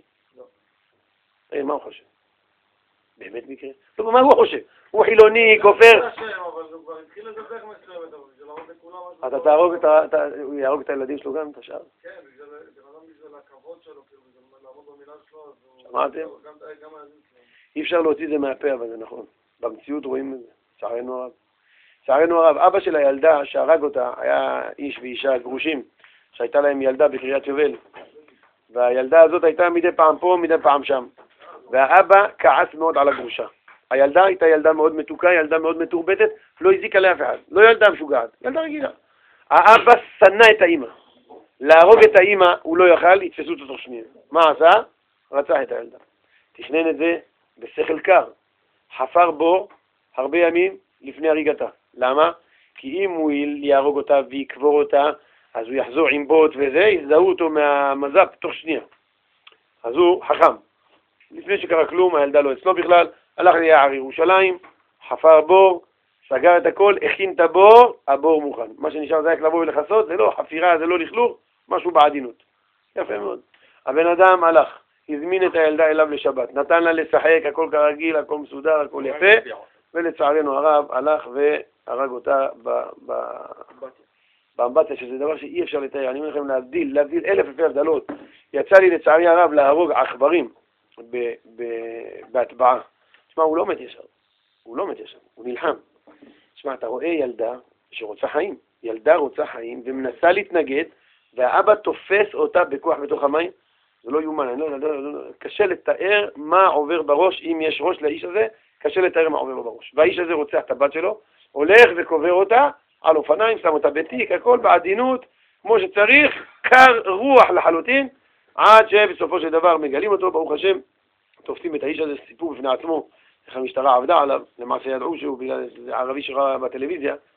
לא. מה הוא חושב? באמת מקרה? לא, מה הוא חושב? הוא חילוני, כופר. אתה תהרוג את ה... הוא יהרוג את הילדים שלו גם, את השאר? כן, בגלל הכבוד שלו, לעמוד במילה שלו. שמעתם? אי אפשר להוציא זה מהפה, אבל זה נכון. במציאות רואים את זה. צערנו הרב. צערנו הרב, אבא של הילדה שהרג אותה היה איש ואישה גרושים, שהייתה להם ילדה בקריית יובל. והילדה הזאת הייתה מדי פעם פה, מדי פעם שם. והאבא כעס מאוד על הגרושה. הילדה הייתה ילדה מאוד מתוקה, ילדה מאוד מתורבתת, לא הזיקה לאף אחד. לא ילדה משוגעת, ילדה רגילה. האבא שנא את האמא. להרוג את האמא הוא לא יכל, יתפסו אותו תוך שנייה. מה עשה? רצח את הילדה. תכנן את זה בשכל קר. חפר בו הרבה ימים לפני הריגתה. למה? כי אם הוא יהרוג אותה ויקבור אותה, אז הוא יחזור עם בוט וזה, יזדהו אותו מהמז"פ תוך שנייה. אז הוא חכם. לפני שקרה כלום, הילדה לא אצלו בכלל, הלך ליער ירושלים, חפר בור, סגר את הכל, הכין את הבור, הבור מוכן. מה שנשאר זה רק לבוא ולחסות, זה לא חפירה, זה לא לכלוך, משהו בעדינות. יפה מאוד. הבן אדם הלך, הזמין את הילדה אליו לשבת, נתן לה לשחק, הכל כרגיל, הכל מסודר, הכל יפה, ולצערנו הרב הלך והרג אותה באמבטיה, שזה דבר שאי אפשר לתאר. אני אומר לכם להבדיל, להבדיל אלף אלפי הבדלות. יצא לי לצערי הרב להרוג עכברים בהטבעה. תשמע, הוא לא מת ישר. הוא לא מת ישר, הוא נלחם. תשמע, אתה רואה ילדה שרוצה חיים. ילדה רוצה חיים ומנסה להתנגד, והאבא תופס אותה בכוח בתוך המים. זה לא יומן, אני לא, לא, לא, לא. קשה לתאר מה עובר בראש, אם יש ראש לאיש הזה, קשה לתאר מה עובר בראש. והאיש הזה רוצח את הבת שלו, הולך וקובר אותה על אופניים, שם אותה בתיק, הכל בעדינות, כמו שצריך, קר רוח לחלוטין, עד שבסופו של דבר מגלים אותו, ברוך השם, תופסים את האיש הזה, סיפור בפני עצמו, איך המשטרה עבדה עליו, למעשה ידעו שהוא בגלל ערבי שראה בטלוויזיה,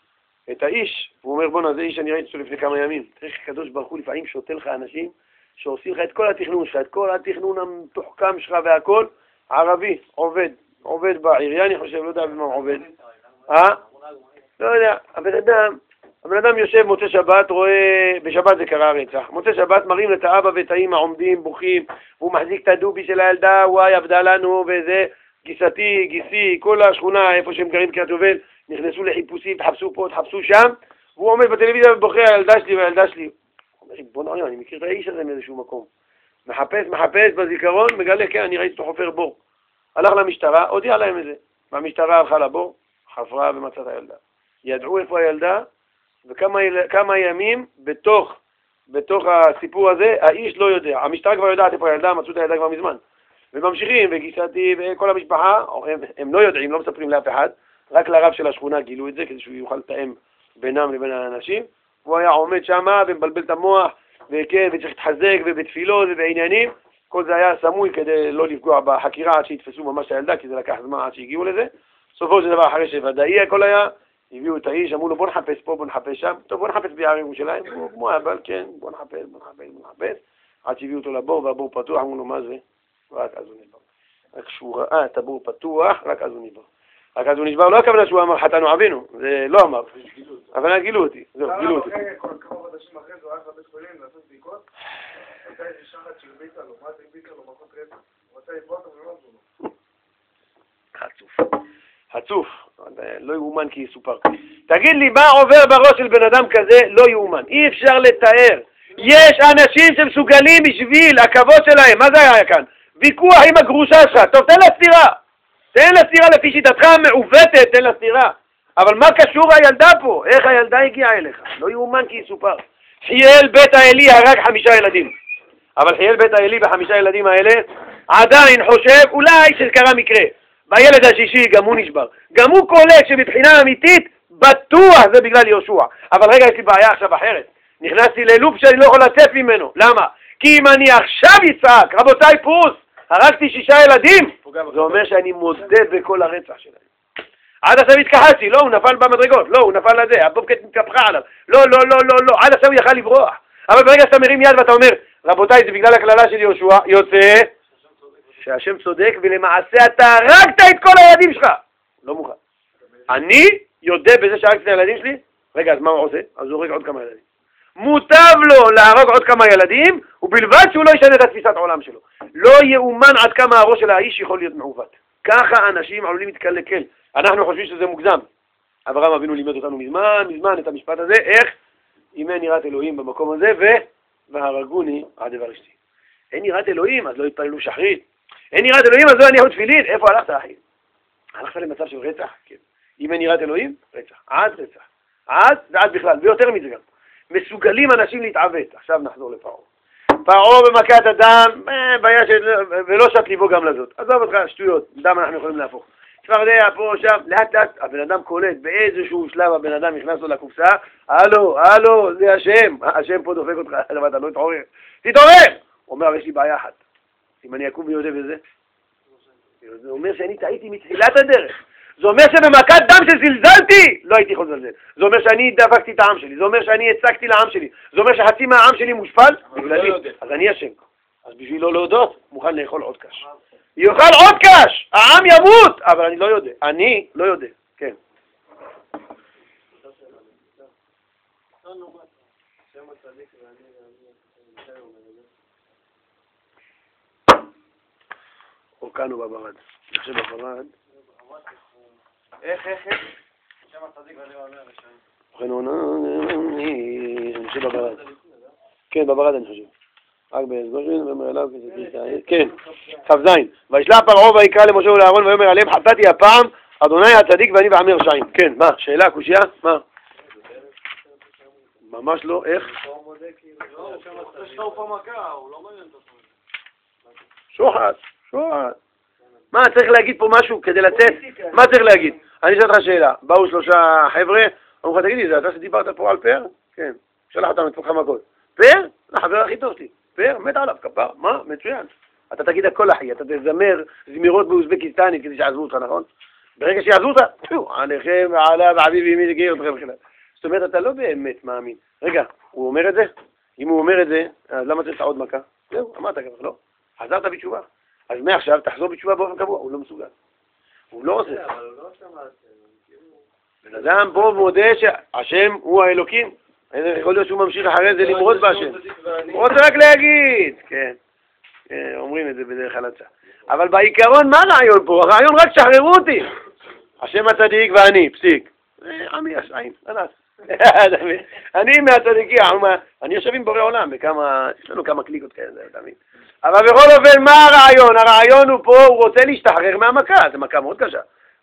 את האיש, הוא אומר בונה, זה איש אני ראיתי אותו לפני כמה ימים. תראה הקדוש ברוך הוא לפעמים שותה לך אנשים שעושים לך את כל התכנון שלך, את כל התכנון המתוחכם שלך והכל, ערבי, עובד, עובד בעירייה, אני חושב, לא יודע במה הוא עובד. אה? לא יודע, הבן אדם, הבן אדם יושב מוצא שבת, רואה, בשבת זה קרה רצח, מוצא שבת מראים את האבא ואת האמא עומדים, בוכים, והוא מחזיק את הדובי של הילדה, וואי, עבדה לנו, וזה, גיסתי, גיסי, כל השכונה, איפה שהם גרים קריית יובל, נכנסו לחיפושים, תחפשו פה, תחפשו שם, והוא עומד בטלוויזיה ובוכה, הילדה שלי והילדה שלי. הוא אומר, בוא נראה, אני מכיר את האיש הזה מאיזשהו מקום. מחפש, מחפש בזיכרון, מגלה, כן, אני ראיתי אותו חופר בור. הלך למשטרה, הודיע להם את זה. והמשטרה הלכה לבור, חפרה ומצאת הילדה. ידעו איפה הילדה, וכמה כמה ימים בתוך, בתוך הסיפור הזה, האיש לא יודע. המשטרה כבר יודעת איפה הילדה, מצאו את הילדה כבר מזמן. וממשיכים, וגיסתי וכל המשפחה, הם, הם לא יודעים, לא מספרים לאף אחד, רק לרב של השכונה גילו את זה, כדי שהוא יוכל לתאם בינם לבין האנשים. הוא היה עומד שם ומבלבל את המוח, וכן, וצריך להתחזק, ובתפילות ובעניינים. כל זה היה סמוי כדי לא לפגוע בחקירה עד שיתפסו ממש את הילדה, כי זה לקח זמן עד שהגיעו לזה. סופו של דבר, אחרי שוודאי הכל היה, הביאו את האיש, אמרו לו בוא נחפש פה, בוא נחפש שם. טוב, בוא נחפש ביער ירושלים, כמו אבל, כן, בוא נחפש, בוא נחפש, בוא נחפש. עד שהביאו אותו לבור, והבור פתוח, אמרו לו מה זה? רק אז הוא נשבר. רק כשהוא ראה את הבור פתוח, רק אז הוא נשבר. רק אז הוא נשבר, לא הכוונה שהוא אמר חטאנו עווינו, זה לא אמר. אבל גילו אותי, זהו, גילו אותי. כמה חודשים אחרי זה הוא הלך לבית חולים לעשות בדיקות, הייתה איזה שחת שהרביצה לו, מה זה הרביצה לו מכות רצח? הוא רצה לתבוע אותו ולא עזו לו. חצוף. חצוף, לא יאומן כי יסופר. תגיד לי, מה עובר בראש של בן אדם כזה? לא יאומן. אי אפשר לתאר. יש אנשים שמסוגלים בשביל הכבוד שלהם, מה זה היה כאן? ויכוח עם הגרושה שלך, טוב תן לה סתירה. תן לה סתירה לפי שיטתך המעוותת, תן לה סתירה. אבל מה קשור הילדה פה? איך הילדה הגיעה אליך? לא יאומן כי יסופר. חייל בית האלי הרג חמישה ילדים. אבל חייל בית האלי בחמישה ילדים האלה עדיין חושב אולי שקרה מקרה. בילד השישי גם הוא נשבר. גם הוא קולט שמבחינה אמיתית בטוח זה בגלל יהושע. אבל רגע, יש לי בעיה עכשיו אחרת. נכנסתי ללופ שאני לא יכול לצאת ממנו. למה? כי אם אני עכשיו יצעק, רבותיי פרוס, הרגתי שישה ילדים, זה אומר שאני מודה בכל הרצח שלהם. עד עכשיו התכחשתי, לא, הוא נפל במדרגות, לא, הוא נפל לזה, הבובקט מתקפחה עליו, לא, לא, לא, לא, לא, עד עכשיו הוא יכל לברוח. אבל ברגע שאתה מרים יד ואתה אומר, רבותיי, זה בגלל הכללה של יהושע, יוצא שהשם צודק, ולמעשה אתה הרגת את כל הילדים שלך. לא מוכן. אני יודע בזה שהרגתי את הילדים שלי, רגע, אז מה הוא עושה? אז הוא הורג עוד כמה ילדים. מוטב לו להרוג עוד כמה ילדים, ובלבד שהוא לא ישנה את התפיסת העולם שלו. לא יאומן עד כמה הראש של האיש יכול להיות מעוות. ככה אנשים עלולים להתקלקל. אנחנו חושבים שזה מוגזם. אברהם אבינו לימד אותנו מזמן, מזמן את המשפט הזה, איך? אם אין יראת אלוהים במקום הזה, ו... והרגוני עד דבר אשתי. אין יראת אלוהים, אז לא יתפללו שחרית. אין יראת אלוהים, אז לא יניחו תפילין. איפה הלכת, אחי? הלכת למצב של רצח? כן. אם אין יראת אלוהים, רצח. עד רצח. עד ועד בכלל, ויותר מזה גם. מסוגלים אנשים להתעוות. עכשיו נחזור לפרעה. פרעה במכת הדם, בעיה של... ולא שת ליבו גם לזאת. עזוב אותך, שטויות, דם אנחנו יכולים להפוך. צפרדע פה, שם, לאט לאט, הבן אדם קולט, באיזשהו שלב הבן אדם נכנס לו לקופסה, הלו, הלו, זה השם, השם פה דופק אותך, אתה לא תתעורר, תתעורר! הוא אומר, יש לי בעיה אחת, אם אני אקום ויודע בזה, זה אומר שאני טעיתי מתחילת הדרך, זה אומר שבמכת דם שזלזלתי, לא הייתי יכול לזלזל, זה אומר שאני דפקתי את העם שלי, זה אומר שאני הצקתי לעם שלי, זה אומר שחצי מהעם שלי מושפל, בגללי, אז אני השם, אז בשביל לא להודות, מוכן לאכול עוד קש. יאכל עוד קש, העם ימות, אבל אני לא יודע, אני לא יודע, כן. אורכנו בברד, אני חושב בברד. איך, איך, איך? שם הצדיק ואני אומר לשם. אני חושב בברד. כן, בברד אני חושב. רק באזורים ואומר אליו כזה, כן, כ"ז. וישלח פרעה ויקרא למשה ולאהרון ויאמר עליהם חטאתי הפעם, אדוני הצדיק ואני בעמי רשעים. כן, מה? שאלה, קושיה? מה? ממש לא, איך? שוחד, שוחד. מה, צריך להגיד פה משהו כדי לצאת? מה צריך להגיד? אני אשאל אותך שאלה. באו שלושה חבר'ה, אמרו לך, תגידי, זה אתה שדיברת פה על פר? כן. שלח אותם את פתחה מכות. פר? לחבר הכי טוב שלי. פר? מת עליו, כפר. מה? מצוין. אתה תגיד הכל אחי, אתה תזמר זמירות באוזבקיסטנית כדי שיעזבו אותך, נכון? ברגע שיעזבו אותך, תראו, עליכם ועליו ועביב ימי לגיר אתכם בכלל. זאת אומרת, אתה לא באמת מאמין. רגע, הוא אומר את זה? אם הוא אומר את זה, אז למה צריך עוד מכה? זהו, אמרת כבר, לא? חזרת בתשובה. אז מעכשיו תחזור בתשובה באופן קבוע, הוא לא מסוגל. הוא לא עושה. אבל הוא לא עושה מעשה. בן אדם בו מודה שהשם הוא האלוקים. יכול להיות שהוא ממשיך אחרי זה למרוד בהשם. הוא רוצה רק להגיד, כן. אומרים את זה בדרך הלצה. אבל בעיקרון, מה הרעיון פה? הרעיון רק שחררו אותי. השם הצדיק ואני, פסיק. עמי השעים, אנס. אני מהצדיקים, אני יושב עם בורא עולם, בכמה, יש לנו כמה קליקות כאלה, תמיד. אבל בכל אופן, מה הרעיון? הרעיון הוא פה, הוא רוצה להשתחרר מהמכה, זו מכה מאוד קשה,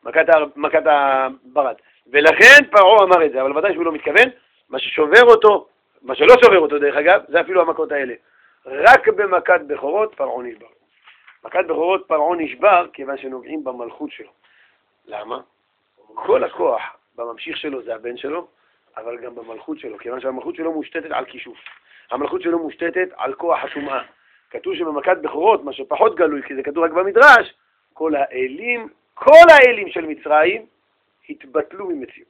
מכת הברד. ולכן פרעה אמר את זה, אבל ודאי שהוא לא מתכוון, מה ששובר אותו, מה שלא שובר אותו דרך אגב, זה אפילו המכות האלה. רק במכת בכורות פרעה נשבר. מכת בכורות פרעה נשבר כיוון שנוגעים במלכות שלו. למה? כל הכוח בממשיך שלו זה הבן שלו, אבל גם במלכות שלו, כיוון שהמלכות שלו מושתתת על כישוף. המלכות שלו מושתתת על כוח הטומאה. כתוב שבמכת בכורות, מה שפחות גלוי, כי זה כתוב רק במדרש, כל האלים, כל האלים של מצרים התבטלו ממציאות.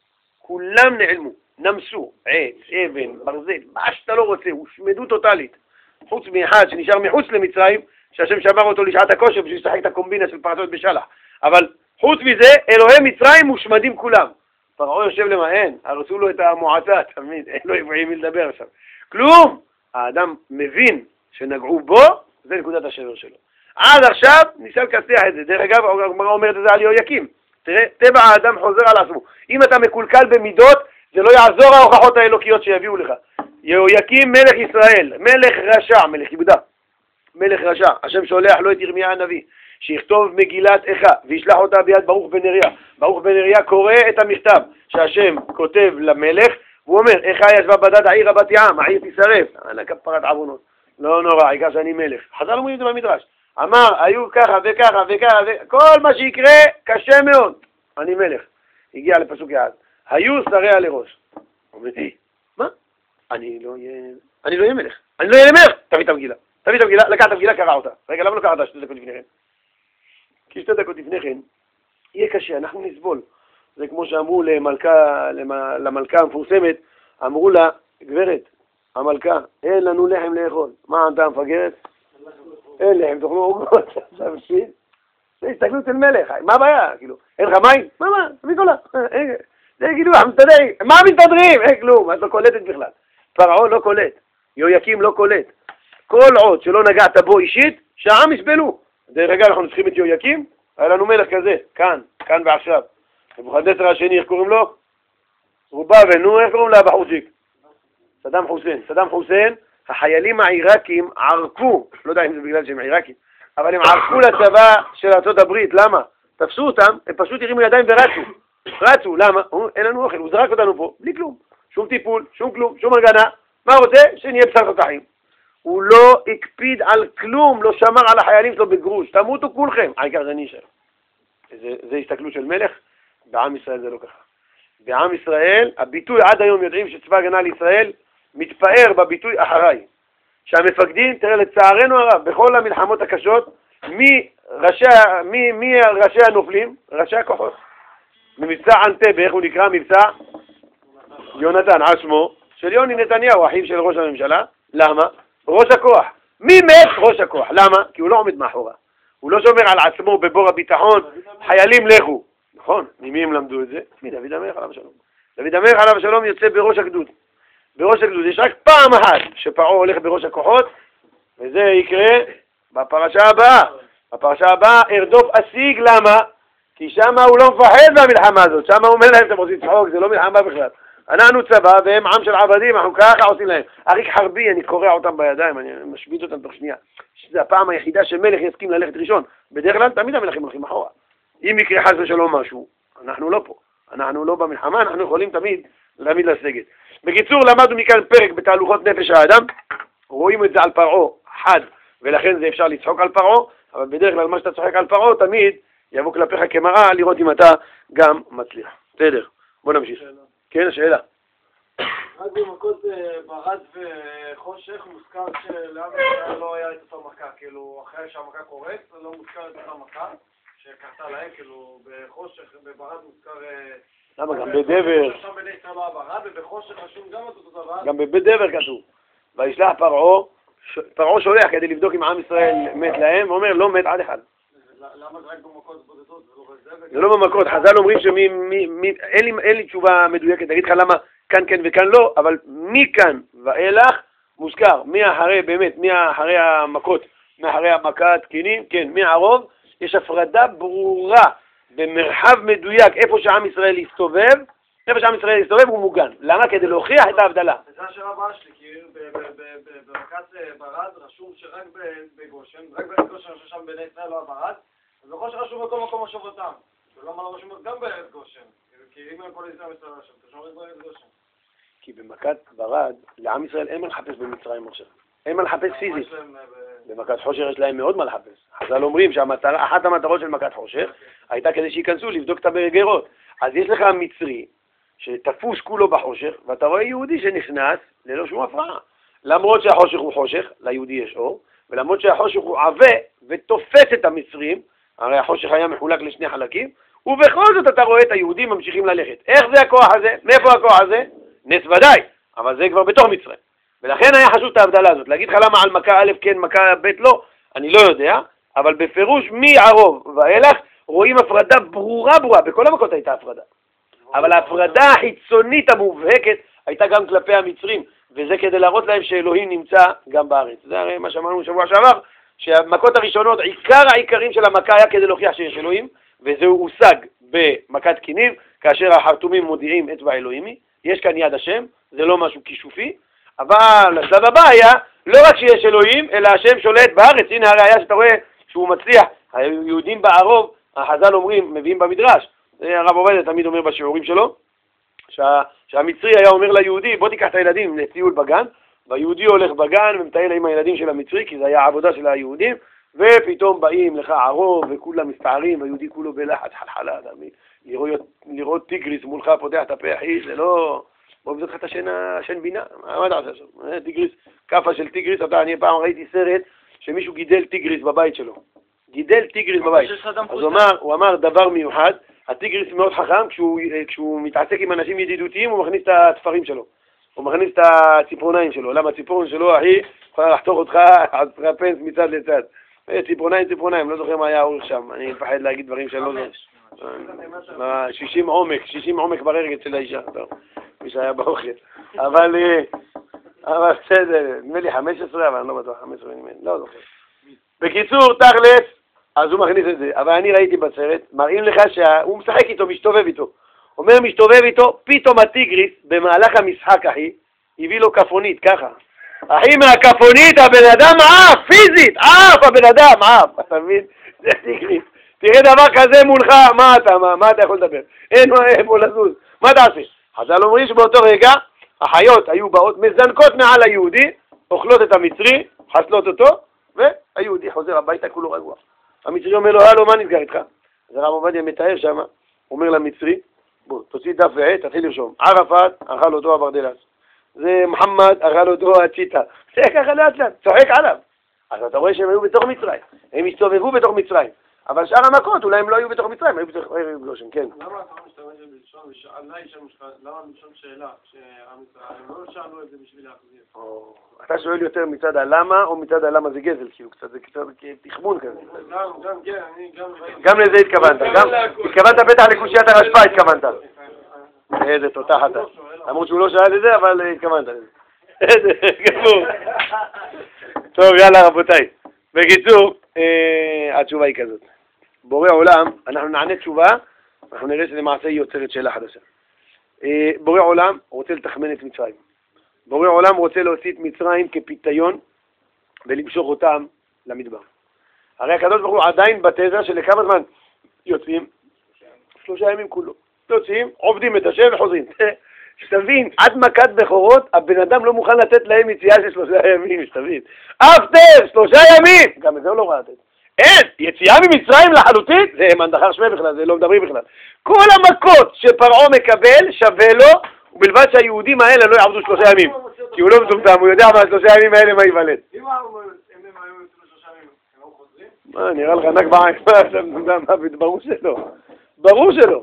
כולם נעלמו, נמסו, עץ, אבן, ברזל, מה שאתה לא רוצה, הושמדו טוטלית. חוץ מאחד שנשאר מחוץ למצרים, שהשם שמר אותו לשעת הכושר בשביל לשחק את הקומבינה של פרשות בשלח. אבל חוץ מזה, אלוהי מצרים מושמדים כולם. פרעה יושב למען, הרסו לו את המועצה, תמיד, אין לו עם מי לדבר עכשיו. כלום! האדם מבין שנגעו בו, זה נקודת השבר שלו. עד עכשיו ניסה לקצח את זה. דרך אגב, הגמרא אומרת את זה על יהויקים. תראה, טבע האדם חוזר על עצמו. אם אתה מקולקל במידות, זה לא יעזור ההוכחות האלוקיות שיביאו לך. יהויקים מלך ישראל, מלך רשע, מלך יהודה, מלך רשע. השם שולח לו את ירמיה הנביא, שיכתוב מגילת איכה, וישלח אותה ביד ברוך בן נריה. ברוך בן נריה קורא את המכתב שהשם כותב למלך, והוא אומר, איכה ישבה בדד העיר בת ים, העיר תשרף. אני כפרת עוונות. לא נורא, העיקר שאני מלך. חז"ל אומרים את זה במדרש. אמר, היו ככה וככה וככה, כל מה שיקרה קשה מאוד. אני מלך. הגיע לפסוק יעד. היו שריה לראש. אומר, היי, מה? אני לא אהיה... אני לא אהיה מלך. אני לא אהיה מלך. תביא את המגילה. תביא את המגילה, לקח את המגילה, קרא אותה. רגע, למה לא קראת שתי דקות לפני כן? כי שתי דקות לפני כן, יהיה קשה, אנחנו נסבול. זה כמו שאמרו למלכה, למלכה המפורסמת, אמרו לה, גברת, המלכה, אין לנו לחם לאכול. מה ענתה המפגרת? אין לחם, תאכלו עוגות. זה הסתכלות אל מלך, מה הבעיה? כאילו, אין לך מים? מה, מה? תביא קולה. זה יגידו, מסתדרים. מה מסתדרים? אין כלום, את לא קולטת בכלל. פרעה לא קולט, יהויקים לא קולט. כל עוד שלא נגעת בו אישית, שהעם יסבלו. דרך אגב, אנחנו צריכים את יהויקים, היה לנו מלך כזה, כאן, כאן ועכשיו. נבוכדנצר השני, איך קוראים לו? הוא בא ונו, איך קוראים לה בחורצ'יק? סדאם חוסיין. סדאם חוסיין, החיילים העיראקים ערקו, לא יודע אם זה בגלל שהם עיראקים, אבל הם ערקו לצבא של ארצות הברית, למה? תפסו אותם, הם פשוט הרימו ידיים ורצו. רצו, למה? אין לנו אוכל, הוא זרק אותנו פה, בלי כלום. שום טיפול, שום כלום, שום הגנה. מה רוצה? שנהיה בשר תותחים. הוא לא הקפיד על כלום, לא שמר על החיילים שלו בגרוש. תמותו כולכם. העיקר זה נשאר. זה, זה הסתכלות של מלך, בעם ישראל זה לא ככה. בעם ישראל, הביטוי עד היום יודעים שצבא הגנה לישראל מתפאר בביטוי אחריי. שהמפקדים, תראה לצערנו הרב, בכל המלחמות הקשות, מי ראשי, מי, מי ראשי הנופלים? ראשי הכוחות. במבצע אנטבה, איך הוא נקרא? מבצע יונתן, על שמו, של יוני נתניהו, אחיו של ראש הממשלה. למה? ראש הכוח. מי מת? ראש הכוח. למה? כי הוא לא עומד מאחורה. הוא לא שומר על עצמו בבור הביטחון, חיילים לכו. נכון, ממי הם למדו את זה? מדוד המלך עליו השלום. דוד המלך עליו השלום יוצא בראש הגדוד. בראש הגדוד יש רק פעם אחת שפרעה הולך בראש הכוחות, וזה יקרה בפרשה הבאה. בפרשה הבאה ארדוף אסיג, למה? כי שמה הוא לא מפחד מהמלחמה הזאת. שמה הוא אומר להם, אתם רוצים צחוק, זה לא מלחמה בכלל. אנחנו צבא והם עם של עבדים, אנחנו ככה עושים להם. אריק חרבי, אני קורע אותם בידיים, אני משביט אותם תוך שנייה. זה הפעם היחידה שמלך יסכים ללכת ראשון. בדרך כלל תמיד המלכים הולכים אחורה. אם יקרה חס ושלום משהו, אנחנו לא פה. אנחנו לא במלחמה, אנחנו יכולים תמיד להעמיד לסגת. בקיצור, למדנו מכאן פרק בתהלוכות נפש האדם. רואים את זה על פרעה חד, ולכן זה אפשר לצחוק על פרעה, אבל בדרך כלל מה שאתה צוחק על פרעה תמיד יבוא כלפיך כמראה לראות אם אתה גם מצליח. בסדר, בוא נמשיך. כן, השאלה. רק במכות ברד וחושך מוזכר שלעם ישראל לא היה את אותה מכה, כאילו אחרי שהמכה קורית, זה לא מוזכר את אותה מכה, שקרתה להם, כאילו, בחושך, בברד מוזכר... למה? גם בדבר. שם בני ישראל לא הברד, ובחושך רשום גם אותו דבר. גם בדבר כתוב. וישלח פרעה, פרעה שולח כדי לבדוק אם עם ישראל מת להם, ואומר לא מת עד אחד. למה זה רק במכות בודדות? זה לא במכות, חז"ל אומרים שאין לי תשובה מדויקת, תגיד לך למה כאן כן וכאן לא, אבל מכאן ואילך מוזכר, מאחרי באמת, מאחרי המכות, מאחרי המכה תקינים, כן, מהערוב, יש הפרדה ברורה במרחב מדויק, איפה שעם ישראל יסתובב, איפה שעם ישראל יסתובב הוא מוגן. למה? כדי להוכיח את ההבדלה. זה השאלה הבאה שלי, כי במכת ברד רשום שרק בגושן, רק בגושן רשום שם בני ישראל לא הברד, אז בכל שרשום בכל מקום השובתם. ולמה לא רשום גם בארץ גושן? כי אם אין כל ישראל מסתובב שם, תשמע בארץ גושן. כי במכת ברד, לעם ישראל אין מה לחפש במצרים עכשיו. אין מה לחפש פיזית. במכת חושך יש להם מאוד מה לחפש. חז"ל אומרים שאחת המטרות של מכת חושך הייתה כדי שייכנסו לבדוק את הבגרות. אז יש לך מצרי שתפוס כולו בחושך, ואתה רואה יהודי שנכנס ללא שום הפרעה. למרות שהחושך הוא חושך, ליהודי יש אור, ולמרות שהחושך הוא עבה ותופס את המצרים, הרי החושך היה מחולק לשני חלקים, ובכל זאת אתה רואה את היהודים ממשיכים ללכת. איך זה הכוח הזה? מאיפה הכוח הזה? נס ודאי, אבל זה כבר בתוך מצרים. ולכן היה חשוב את ההבדלה הזאת. להגיד לך למה על מכה א' כן, מכה ב' לא, אני לא יודע, אבל בפירוש מערוב ואילך רואים הפרדה ברורה ברורה, בכל המכות הייתה הפרדה. אבל ההפרדה החיצונית המובהקת הייתה גם כלפי המצרים, וזה כדי להראות להם שאלוהים נמצא גם בארץ. זה הרי מה שאמרנו בשבוע שעבר, שהמכות הראשונות, עיקר העיקרים של המכה היה כדי להוכיח שיש אלוהים, וזה הושג במכת כינים, כאשר החרטומים מודיעים אצבע אלוהימי, יש כאן יד השם, זה לא משהו כישופי, אבל השלב הבא היה לא רק שיש אלוהים, אלא השם שולט בארץ. הנה הראיה שאתה רואה שהוא מצליח. היהודים בערוב, החז"ל אומרים, מביאים במדרש, הרב עובדיה תמיד אומר בשיעורים שלו, שה, שהמצרי היה אומר ליהודי, בוא תיקח את הילדים לטיול בגן, והיהודי הולך בגן ומטייל עם הילדים של המצרי, כי זה היה העבודה של היהודים, ופתאום באים לך ערוב וכולם מסתערים, והיהודי כולו בלחץ חלחלה, לראות, לראות טיגריס מולך פותח את הפה, אחי, זה לא... בוא נבדוק לך את השן בינה, מה אתה עושה שם? טיגריס, קפה של טיגריס, אתה, אני פעם ראיתי סרט שמישהו גידל טיגריס בבית שלו. גידל טיגריס בבית. אז הוא אמר, הוא אמר דבר מיוחד, הטיגריס מאוד חכם, כשהוא, כשהוא מתעסק עם אנשים ידידותיים, הוא מכניס את התפרים שלו. הוא מכניס את הציפורניים שלו. למה הציפורן שלו, אחי, יכולה לחתוך אותך על פנס מצד לצד. ציפורניים, ציפורניים, לא זוכר מה היה האורך שם. אני מפחד להגיד דברים שאני לא זוכר. שישים עומק, שישים עומק ברגל של האישה. מי שהיה באוכל. אבל, אבל בסדר, נדמה לי חמש עשרה, אבל אני לא בטוח, חמש עשרה נדמה לי, לא זוכר. בקיצור, תכלס, אז הוא מכניס את זה. אבל אני ראיתי בסרט, מראים לך שהוא משחק איתו, משתובב איתו. אומר משתובב איתו, פתאום הטיגריס, במהלך המשחק, אחי, הביא לו כפונית, ככה. אחי, מהכפונית, הבן אדם עף, פיזית, עף, הבן אדם עף. אתה מבין? זה טיגריס. תראה דבר כזה מולך, מה אתה, מה, מה אתה יכול לדבר? אין מה, איפה לזוז. מה תעשה? חז"ל אומרים שבאותו רגע, החיות היו באות, מזנקות מעל היהודי, אוכלות את המצרי, חסלות אותו, והיהודי חוזר הביתה כולו רגוע. המצרי אומר לו, הלו, מה נסגר איתך? אז הרב עובדיה מתאר שם, אומר למצרי, בוא, תוציא דף ועט, תתחיל לרשום. ערפאת, אכל אותו הברדלס. זה מוחמד, אכל אותו הצ'יטה. זה ככה לאט לאט, צוחק עליו. אז אתה רואה שהם היו בתוך מצרים. הם הסתובבו בתוך מצרים. אבל שאר המכות, אולי הם לא היו בתוך מצרים, היו בתוך גושן, כן. למה אתה משתמש בלשון, ושאלה שם למה לשון שאלה, שעם ישראל, הם לא שאלו את זה בשביל להחזיר. אתה שואל יותר מצד הלמה, או מצד הלמה זה גזל, כאילו קצת, זה קצת תחמון כזה. גם, גם, כן, אני גם... גם לזה התכוונת, גם, התכוונת בטח לקושיית הרשפה התכוונת. איזה תותח אתה. למרות שהוא לא שאל את זה, אבל התכוונת לזה. איזה, גמור. טוב, יאללה רבותיי. בקיצור, התשובה היא כזאת. בורא עולם, אנחנו נענה תשובה, אנחנו נראה שלמעשה היא יוצרת שאלה חדשה. בורא עולם רוצה לתחמן את מצרים. בורא עולם רוצה להוציא את מצרים כפיתיון ולמשוך אותם למדבר. הרי הקדוש ברוך הוא עדיין בתזה שלכמה זמן יוצאים? שלושה ימים כולו. יוצאים, עובדים את השם וחוזרים. שתבין, עד מכת בכורות, הבן אדם לא מוכן לתת להם יציאה של שלושה ימים, שתבין. אפטר, שלושה ימים! גם את זה הוא לא ראה לתת. אין, יציאה ממצרים לחלוטין, זה מנדחר שמי בכלל, זה לא מדברים בכלל. כל המכות שפרעה מקבל שווה לו, ובלבד שהיהודים האלה לא יעבדו שלושה ימים. כי הוא לא מטומטם, הוא יודע מה שלושה ימים האלה מה ייוולד. אם הם היו יוצאים שלושה ימים, הם לא חוזרים? מה, נראה לך נק בעין, ברור שלא. ברור שלא.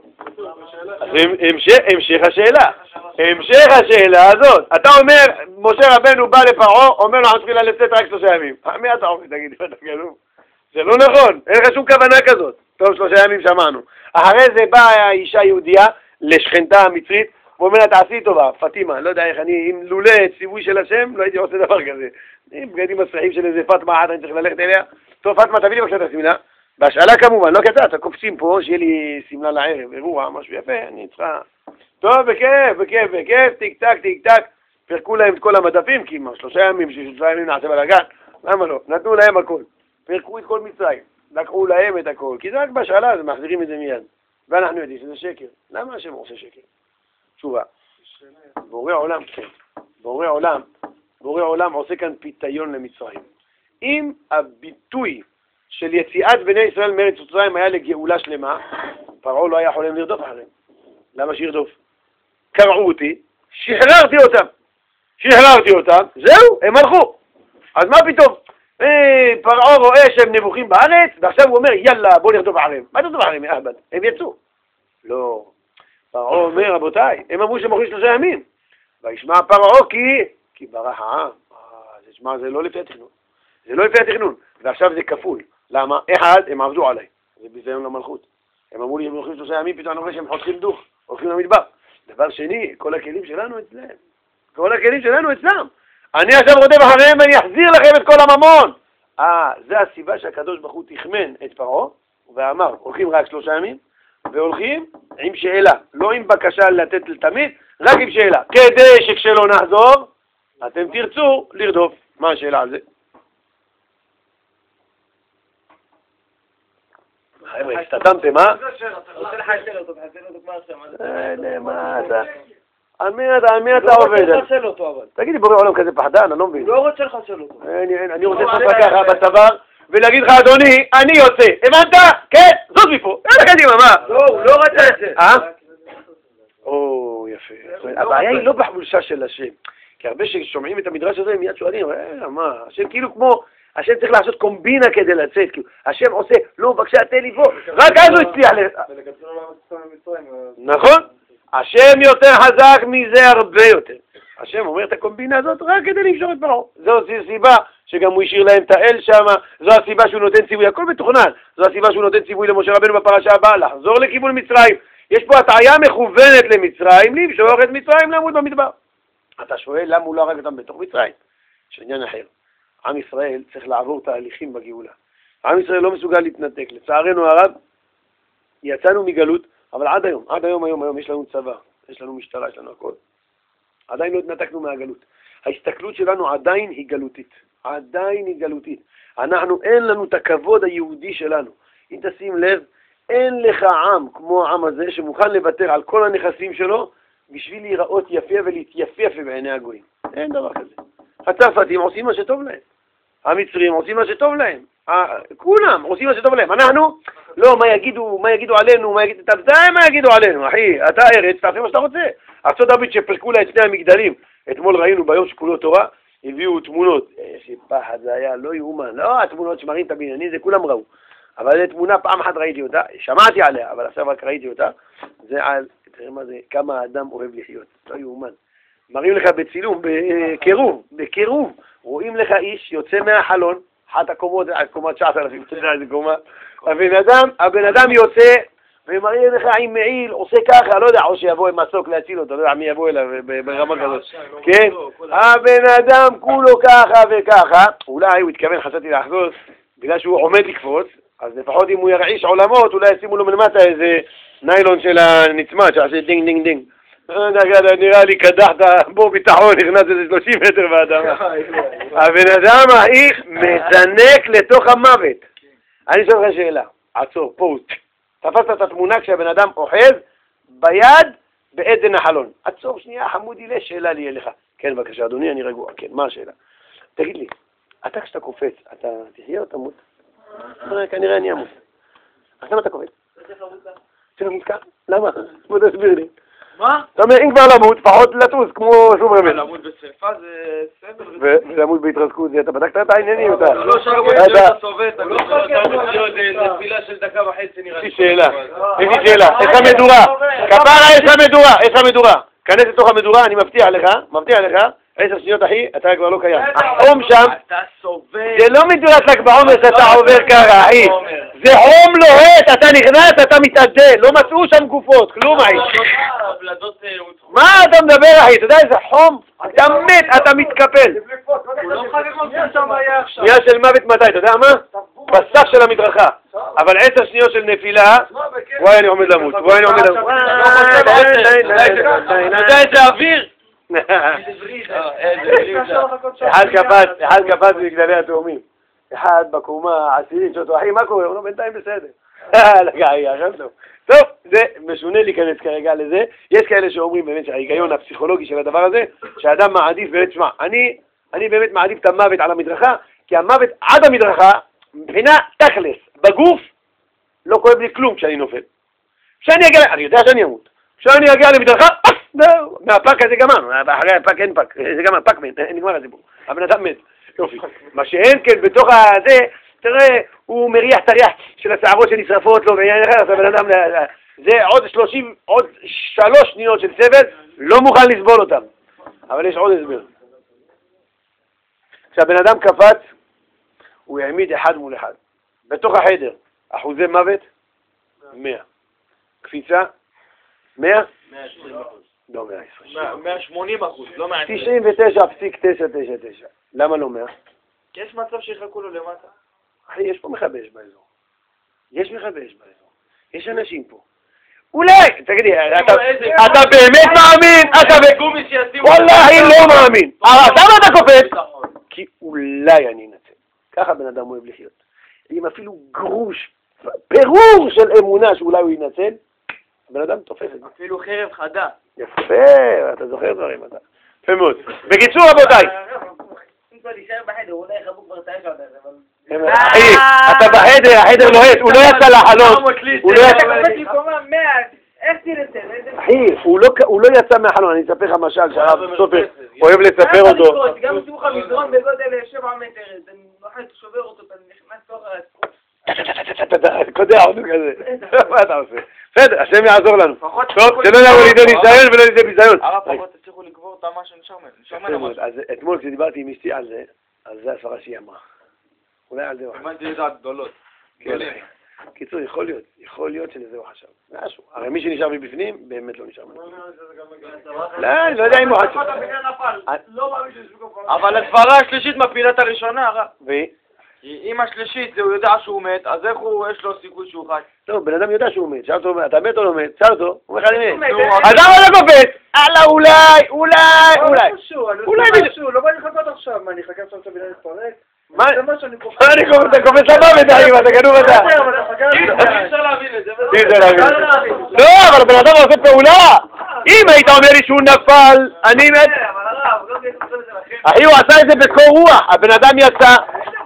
המשך השאלה. המשך השאלה הזאת. אתה אומר, משה רבנו בא לפרעה, אומר לו, אנחנו צריכים לצאת רק שלושה ימים. מי אתה אומר? תגיד, אתה גנוב. זה לא נכון, אין לך שום כוונה כזאת. טוב, שלושה ימים שמענו. אחרי זה באה האישה יהודייה לשכנתה המצרית, ואומרת, תעשי טובה, פטימה, לא יודע איך אני, אם לולא ציווי של השם, לא הייתי עושה דבר כזה. אם בגדים מסריחים של איזה פטמה אחת, אני צריך ללכת אליה. טוב, פטמה, תביא לי בבקשה את השמלה. בהשאלה כמובן, לא קצת, אתה קופצים פה, שיהיה לי סמלה לערב, אירוע, משהו יפה, אני צריכה... טוב, בכיף, בכיף, בכיף, טיק טק, טיק טק. פרקו להם את כל המדפים, כי שלושה ימים, שלושה ימים נעשה בלגן. למה לא? נתנו להם הכל. פרקו את כל מצרים. לקחו להם את הכל. כי זה רק בהשאלה, אז מחזירים את זה מיד. ואנחנו יודעים שזה שקר. למה השם עושה שקר? תשובה. בורא עולם, כן. בורא עולם, בורא עולם עושה כאן פיתיון למצרים. אם הביטוי של יציאת בני ישראל מארץ מצרים היה לגאולה שלמה, פרעה לא היה חולם לרדוף אחריהם. למה שירדוף? קרעו אותי, שחררתי אותם. שחררתי אותם, זהו, הם הלכו. אז מה פתאום? אה, פרעה רואה שהם נבוכים בארץ, ועכשיו הוא אומר, יאללה, בוא נרדוף אחריהם. מה תרדוף אחריהם, אהבד? הם יצאו. לא. פרעה אומר, רבותיי, הם אמרו שהם אוכלים שלושה ימים. וישמע פרעה כי, כי ברח העם. אה, זה, זה לא לפי התכנון. זה לא לפי התכנון. ועכשיו זה כפול. למה? אחד, הם עבדו עליי. זה ביזיון למלכות. הם אמרו לי, הם הולכים שלושה ימים, פתאום אני רואה שהם חותכים דוך, הולכים למדבר. דבר שני, כל הכלים שלנו אצלם. כל הכלים שלנו אצלם. אני עכשיו רודף אחריהם ואני אחזיר לכם את כל הממון. אה, זה הסיבה שהקדוש ברוך הוא תכמן את פרעה, ואמר, הולכים רק שלושה ימים, והולכים עם שאלה, לא עם בקשה לתת לתמיד, רק עם שאלה. כדי שכשלא נחזור, אתם תרצו לרדוף. מה השאלה על זה? חבר'ה, הסתתמתם, אה? רוצה לחסל אותו, תחסל אותו כבר עכשיו. מה אתה? על מי אתה עובד? לא רוצה לחסל אותו אבל. תגידי, בורא עולם כזה פחדן, אני לא מבין. לא רוצה לחסל אותו. אני רוצה לעשות ככה בצוואר ולהגיד לך, אדוני, אני יוצא. הבנת? כן, זאת מפה. יאללה קדימה, מה? לא, הוא לא רצה את זה. אה? או, יפה. הבעיה היא לא בחולשה של השם. כי הרבה ששומעים את המדרש הזה, מיד שואלים, אה, מה? השם כאילו כמו... השם צריך לעשות קומבינה כדי לצאת, כאילו, השם עושה, לא, בבקשה, תן לי פה, רק אז הוא הצליח ל... נכון? השם יותר חזק מזה הרבה יותר. השם אומר את הקומבינה הזאת רק כדי למשוך את פרעה. זו הסיבה שגם הוא השאיר להם את האל שם, זו הסיבה שהוא נותן ציווי, הכל מתוכנן, זו הסיבה שהוא נותן ציווי למשה רבנו בפרשה הבאה, לחזור לכיוון מצרים. יש פה הטעיה מכוונת למצרים, למשוך את מצרים לעמוד במדבר. אתה שואל למה הוא לא הרג אותם בתוך מצרים? יש עניין אחר. עם ישראל צריך לעבור תהליכים בגאולה. עם ישראל לא מסוגל להתנתק. לצערנו הרב, יצאנו מגלות, אבל עד היום, עד היום, היום, היום, יש לנו צבא, יש לנו משטרה, יש לנו הכל. עדיין לא התנתקנו מהגלות. ההסתכלות שלנו עדיין היא גלותית. עדיין היא גלותית. אנחנו, אין לנו את הכבוד היהודי שלנו. אם תשים לב, אין לך עם כמו העם הזה שמוכן לוותר על כל הנכסים שלו בשביל להיראות יפה ולהתייפף בעיני הגויים. אין דבר כזה. הצרפתים עושים מה שטוב להם. המצרים עושים מה שטוב להם. כולם עושים מה שטוב להם. אנחנו, לא, מה יגידו, מה יגידו עלינו, מה יגידו, תבדאי מה יגידו עלינו, אחי, אתה ארץ, תעשה מה שאתה רוצה. ארצות הברית שפרקו לה את שני המגדלים, אתמול ראינו ביום שכולו תורה, הביאו תמונות, איזה פחד זה היה, לא יאומן, לא התמונות שמראים את הבניינים, זה כולם ראו. אבל זו תמונה, פעם אחת ראיתי אותה, שמעתי עליה, אבל עכשיו רק ראיתי אותה, זה על, תראה מה זה, כמה האדם אוהב לחיות, לא יאומן. מראים לך בצילום, בקירוב, בקירוב, רואים לך איש יוצא מהחלון, אחת הקומות, הקומה תשעת אלפים, אתה יודע איזה קומה, הבן אדם, הבן אדם יוצא, ומראים לך עם מעיל, עושה ככה, לא יודע, או שיבוא עם מסוק להציל אותו, לא יודע מי יבוא אליו ברמה כזאת, כן? הבן אדם כולו ככה וככה, אולי הוא התכוון, חשבתי לחזור, בגלל שהוא עומד לקפוץ, אז לפחות אם הוא ירעיש עולמות, אולי ישימו לו מלמטה איזה ניילון של הנצמד, שעושה דינג דינג דינג. נראה לי קדחת בו ביטחון, נכנס איזה שלושים מטר באדמה. הבן אדם האיך מזנק לתוך המוות. אני שואל לך שאלה, עצור, פוסט. תפסת את התמונה כשהבן אדם אוחז ביד בעדן החלון. עצור שנייה, חמודי, לי שאלה לי אליך. כן, בבקשה, אדוני, אני רגוע. כן, מה השאלה? תגיד לי, אתה כשאתה קופץ, אתה תחיה או תמות? כנראה אני אמות. אז למה אתה קופץ? צריך למות כך? למה? בוא תסביר לי. מה? זאת אומרת, אם כבר למות, פחות לטוס, כמו שום רמז. למות בשריפה זה סבל. ולמות בהתרסקות, אתה בדקת את העניינים, אתה... לא שרמות להיות הסובב, אתה לא יכול להיות תפילה של דקה וחצי נראה לי. יש לי שאלה, יש לי שאלה, יש לך מדורה, כפרה יש לך מדורה, יש לך מדורה. כנס לתוך המדורה, אני מבטיח לך, מבטיח לך, עשר שניות אחי, אתה כבר לא קיים. החום שם, אתה סובב. זה לא מדורת ל"ג בעומר שאתה עובר ככה, אחי. זה חום לוהט, אתה נכנס, אתה מתעדל, לא מצאו שם גופות, כלום, אחי. מה אתה מדבר, אחי? אתה יודע איזה חום? אתה מת, אתה מתקפל. שנייה של מוות מתי, אתה יודע מה? בסך של המדרכה. אבל עשר שניות של נפילה, וואי אני עומד למות, וואי אני עומד למות. אתה יודע איזה אוויר? אחד קפץ, אחד קפץ בגדלי התאומים. אחד בקומה עשירית שאותו, אחי, מה קורה? הוא לא בינתיים בסדר. טוב, זה משונה להיכנס כרגע לזה. יש כאלה שאומרים באמת שההיגיון הפסיכולוגי של הדבר הזה, שהאדם מעדיף, באמת, שמע, אני, אני באמת מעדיף את המוות על המדרכה, כי המוות עד המדרכה, מבחינה תכלס, בגוף, לא כואב לי כלום כשאני נופל. כשאני אגיע, אני יודע שאני אמות. כשאני אגיע למדרכה, פס, זהו, מהפק הזה גמרנו, אחרי הפק אין פק, זה גמר, פק מת, נגמר הסיפור, הבן אדם מת, יופי. מה שאין כן, בתוך הזה, תראה, הוא מריח את הריח של השערות שנשרפות לו, ועניין אחר, אז הבן אדם, זה עוד שלושים, עוד שלוש שניות של סבל, לא מוכן לסבול אותם. אבל יש עוד הסבר. כשהבן אדם קפץ, הוא העמיד אחד מול אחד. בתוך החדר, אחוזי מוות, מאה. קפיצה, מאה? מאה עשרים אחוז. לא מאה עשרים. מאה שמונים אחוז, לא מאה עשרים. תשעים ותשע נקודה תשע תשע תשע. למה לא מאה? כי יש מצב שיחכו לו למטה. אחי, יש פה מכבש באזור. יש מכבש באזור. יש אנשים פה. אולי, תגידי, אתה באמת מאמין? אתה בגומי שישימו... וואלה, לא מאמין. למה אתה קופץ? כי אולי אני אנצל. ככה בן אדם אוהב לחיות. אם אפילו גרוש, פירור של אמונה שאולי הוא ינצל, הבן אדם תופס את זה. אפילו חרב חדה. יפה, אתה זוכר דברים אתה. יפה מאוד. בקיצור רבותיי. אם כבר נשאר בחדר, אולי יחבו כבר את האש עד הזה, אבל... אחי, אתה בחדר, החדר לוהט, הוא לא יצא לחלון. הוא לא יצא... איך תרצה? אחי, הוא לא יצא מהחלון, אני אספר לך משל שהרב סופר אוהב לספר אותו. גם אם לך מדרון בגודל שבע מטר, אתה נוחת, שובר אותו, אתה נכנס תוך ה... קודע עוד כזה. מה אתה עושה? בסדר, השם יעזור לנו. טוב, שלא נעבור לידי ניסיון ולא לידי ביזיון. הרב פחות תצליחו לקבור אותה מה שנשאר ממנו. אז אתמול כשדיברתי עם אשתי על זה, אז זה הסברה שהיא אמרה. אולי על זה הוא חשב. הבנתי לדעת גדולות. קיצור, יכול להיות, יכול להיות שלזה הוא חשב. משהו. הרי מי שנשאר מבפנים, באמת לא נשאר מבפנים. לא, אני לא יודע אם הוא חשב. אבל הסברה השלישית מפילה את הראשונה, הרב. והיא? אם השלישית הוא יודע שהוא מת, אז איך הוא, יש לו סיכוי שהוא חי? טוב, בן אדם יודע שהוא מת, שאל אותו, אתה מת או לא מת? שאל אותו, הוא אומר לך אני מת. אז למה לא קופץ? אללה, אולי, אולי, אולי. אולי משהו, לא בא לי לחכות עכשיו, מה, אני אחכה עכשיו שבן להתפרק? מה אני קופץ? אתה קופץ למוות, אחי, אתה גנוב אתה. אי אפשר להבין את זה. אי אפשר להבין. לא, אבל בן אדם עושה פעולה. אם היית אומר לי שהוא נפל, אני מת. אחי, הוא עשה את זה בקור רוח, הבן אדם יצא.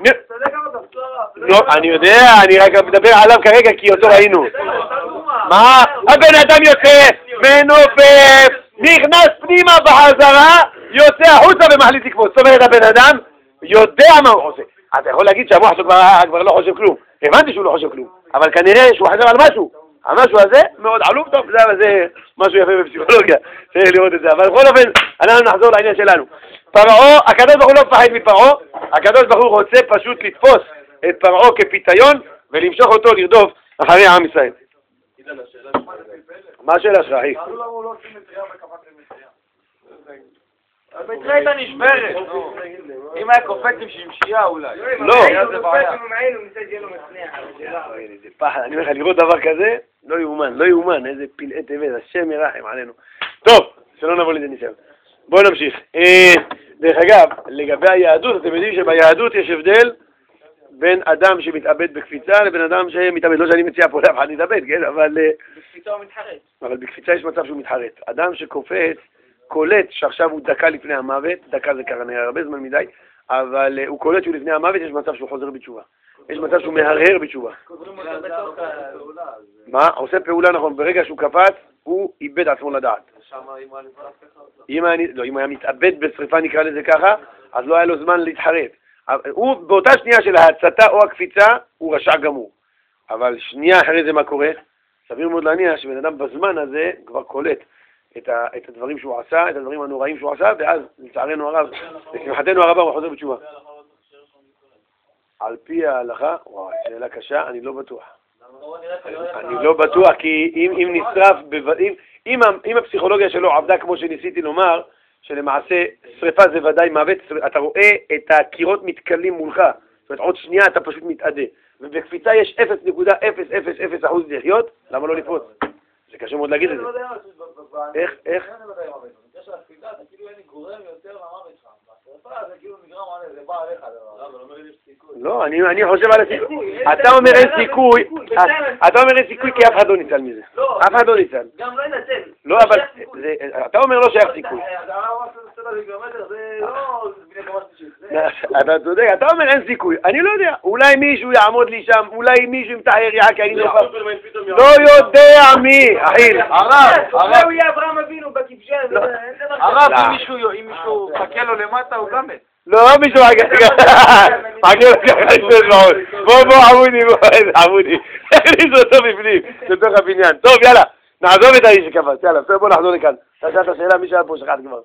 לא, אני יודע, אני רק מדבר עליו כרגע כי אותו ראינו. מה? הבן אדם יוצא, מנופף, נכנס פנימה בחזרה, יוצא החוצה ומחליט לקפוץ. זאת אומרת, הבן אדם יודע מה הוא עושה. אתה יכול להגיד שהמוח שלו כבר לא חושב כלום. הבנתי שהוא לא חושב כלום, אבל כנראה שהוא חושב על משהו. המשהו הזה מאוד עלוב, טוב, זה משהו יפה בפסיכולוגיה, צריך לראות את זה. אבל בכל אופן, אנחנו נחזור לעניין שלנו. פרעה, הקדוש ברוך הוא לא מפחד מפרעה, הקדוש ברוך הוא רוצה פשוט לתפוס את פרעה כפיתיון ולמשוך אותו לרדוף אחרי עם ישראל. מה השאלה שלך, אחי? המצרה הייתה נשברת. אם היה קופץ עם שמשייה אולי. לא. זה פחד, אני אומר לך, לראות דבר כזה, לא יאומן, לא יאומן, איזה פלאי תבל, השם ירחם עלינו. טוב, שלא נבוא לידי ניסיון. בואו נמשיך. דרך אגב, לגבי היהדות, אתם יודעים שביהדות יש הבדל בין אדם שמתאבד בקפיצה לבין אדם שמתאבד. לא שאני מציע פה לאף אחד להתאבד, כן? אבל... בקפיצה הוא מתחרט. אבל בקפיצה יש מצב שהוא מתחרט. אדם שקופץ, קולט שעכשיו הוא דקה לפני המוות, דקה זה קרה נראה הרבה זמן מדי, אבל הוא קולט שהוא לפני המוות, יש מצב שהוא חוזר בתשובה. יש מצב שהוא מהרהר בתשובה. מה? עושה פעולה נכון, ברגע שהוא קפץ, הוא איבד עצמו לדעת. שם אם הוא נפרס ככה, אם היה, לא, אם הוא היה מתאבד בשריפה, נקרא לזה ככה, אז לא היה לו זמן להתחרט. הוא באותה שנייה של ההצתה או הקפיצה, הוא רשע גמור. אבל שנייה אחרי זה מה קורה? סביר מאוד להניח שבן אדם בזמן הזה כבר קולט את, ה, את הדברים שהוא עשה, את הדברים הנוראים שהוא עשה, ואז לצערנו הרב, לשמחתנו הרבה הוא חוזר בתשובה. על פי ההלכה, וואו, שאלה קשה, אני לא בטוח. אני לא בטוח, כי אם, אם נשרף, אם, אם, אם הפסיכולוגיה שלו עבדה כמו שניסיתי לומר, שלמעשה שריפה זה ודאי מוות, אתה רואה את הקירות מתקלים מולך, זאת אומרת עוד שנייה אתה פשוט מתאדה, ובקפיצה יש אפס נקודה אפס אפס אפס אחוז לחיות, למה לא לפרוץ? זה קשה מאוד להגיד את זה. איך, איך? במקרה של הקפיצה, אתה כאילו אין לי גורם יותר מהמוות שלך. בשריפה זה כאילו נגרם עליך, זה בא עליך. אבל אומר לי יש סיכוי. לא, אני חושב על הסיכוי. אתה אומר אין סיכוי, אתה אומר אין סיכוי כי אף אחד לא ניצל מזה. אף אחד לא ניצל. גם לא ינצל. לא, אבל אתה אומר לא שייך סיכוי. אתה צודק, אתה אומר אין סיכוי. אני לא יודע, אולי מישהו יעמוד לי שם, אולי מישהו ימתח יריעה כי אני לא יודע מי, אחי. הרב, הרב. הוא יהיה אברהם אבינו בכבשן. הרב, אם מישהו חכה לו למטה, הוא גם מת. לא, מישהו חכה לו ככה שני זמאות. בוא, בוא, עמודי, בוא, עמודי. הכניס אותו בפנים, לתוך הבניין. טוב, יאללה, נעזוב את האיש שקפץ, יאללה, בוא נחזור לכאן. אתה שאלת השאלה, מי שאל פה שחט כבר?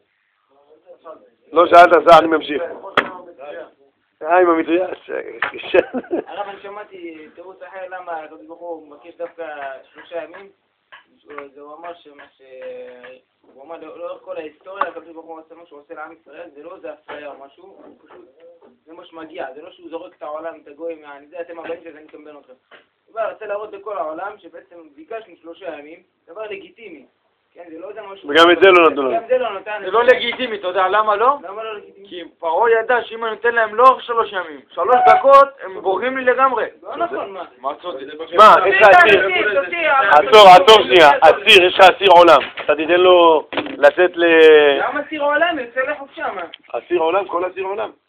לא שאלת, אז אני ממשיך. אה, עם המטריה, הרב, אני שמעתי תירוץ אחר למה הקדוש ברוך הוא מבקש דווקא שלושה ימים. זה הוא אמר שמה ש... הוא אמר לאורך כל ההיסטוריה, הקדוש ברוך הוא עושה מה שהוא עושה לעם ישראל, זה לא זה אפליה או משהו, הוא פשוט, זה מה שמגיע, זה לא שהוא זורק את העולם, את הגויים, אני יודע, אתם הבאים שזה אני אקמבן אתכם. הוא בא, רצה להראות לכל העולם שבעצם ביקשנו שלושה ימים, דבר לגיטימי. כן, זה לא יודע משהו... וגם את זה לא נתנו לנו. גם זה לא נתן. זה לא לגיטימי, אתה יודע למה לא? למה לא לגיטימי? כי פרעה ידע שאם אני נותן להם לא שלוש ימים, שלוש דקות, הם בורחים לי לגמרי. לא נכון, מה? מה צודק? מה, יש לך אסיר? עצור, עצור שנייה, אסיר, יש לך אסיר עולם. אתה תיתן לו לצאת ל... למה אסיר עולם? יוצא לחופשה, מה? אסיר עולם, כל אסיר עולם.